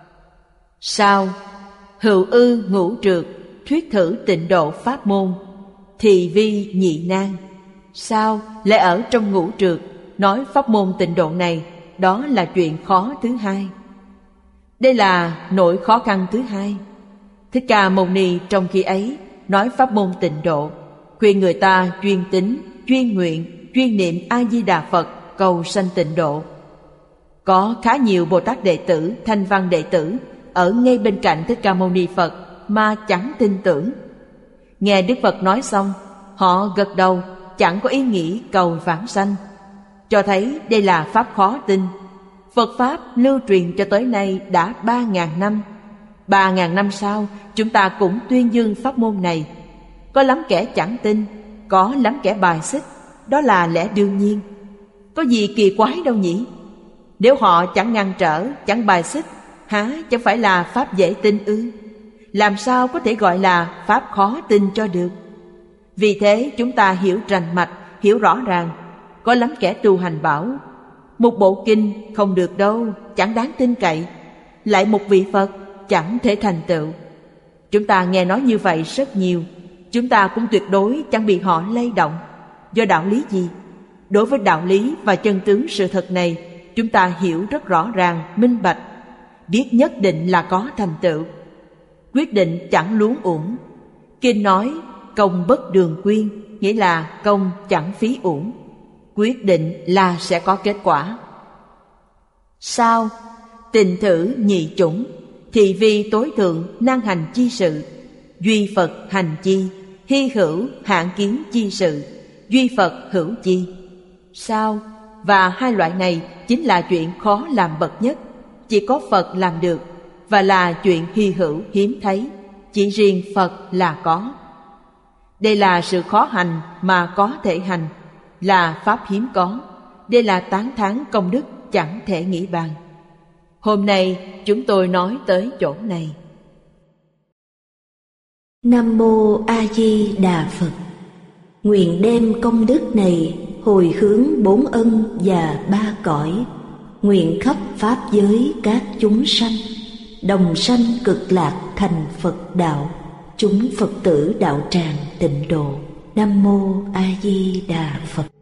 Sao? Hữu ư ngũ trượt, thuyết thử tịnh độ pháp môn, thì vi nhị nan. Sao lại ở trong ngũ trượt nói pháp môn tịnh độ này? Đó là chuyện khó thứ hai. Đây là nỗi khó khăn thứ hai. Thích Ca Mâu Ni trong khi ấy nói pháp môn tịnh độ, khuyên người ta chuyên tín, chuyên nguyện, chuyên niệm A-di-đà Phật cầu sanh tịnh độ. Có khá nhiều Bồ Tát đệ tử, Thanh Văn đệ tử ở ngay bên cạnh Thích Ca Mâu Ni Phật mà chẳng tin tưởng. Nghe Đức Phật nói xong, họ gật đầu, chẳng có ý nghĩ cầu vãng sanh, cho thấy đây là pháp khó tin. Phật Pháp lưu truyền cho tới nay đã 3.000 năm. 3.000 năm sau, chúng ta cũng tuyên dương pháp môn này. Có lắm kẻ chẳng tin, có lắm kẻ bài xích, đó là lẽ đương nhiên. Có gì kỳ quái đâu nhỉ? Nếu họ chẳng ngăn trở, chẳng bài xích, há chẳng phải là pháp dễ tin ư? Làm sao có thể gọi là pháp khó tin cho được? Vì thế chúng ta hiểu rành mạch, hiểu rõ ràng. Có lắm kẻ tu hành bảo một bộ kinh không được đâu, chẳng đáng tin cậy. Lại một vị Phật chẳng thể thành tựu. Chúng ta nghe nói như vậy rất nhiều. Chúng ta cũng tuyệt đối chẳng bị họ lay động. Do đạo lý gì? Đối với đạo lý và chân tướng sự thật này, chúng ta hiểu rất rõ ràng, minh bạch, biết nhất định là có thành tựu, quyết định chẳng luống uổng. Kinh nói công bất đường quyên, nghĩa là công chẳng phí uổng, quyết định là sẽ có kết quả. Sao? Tịnh thử nhị chủng, thị vi tối thượng năng hành chi sự, duy Phật hành chi, hy hữu hạn kiến chi sự, duy Phật hữu chi. Sao? Và hai loại này chính là chuyện khó làm bậc nhất, chỉ có Phật làm được, và là chuyện hy hữu hiếm thấy, chỉ riêng Phật là có. Đây là sự khó hành mà có thể hành, là pháp hiếm có. Đây là tán thán công đức chẳng thể nghĩ bàn. Hôm nay chúng tôi nói tới chỗ này. Nam Mô A Di Đà Phật. Nguyện đem công đức này hồi hướng 4 ân và 3 cõi, nguyện khắp pháp giới các chúng sanh đồng sanh cực lạc thành Phật đạo, chúng Phật tử đạo tràng tịnh độ. Nam mô A Di Đà Phật.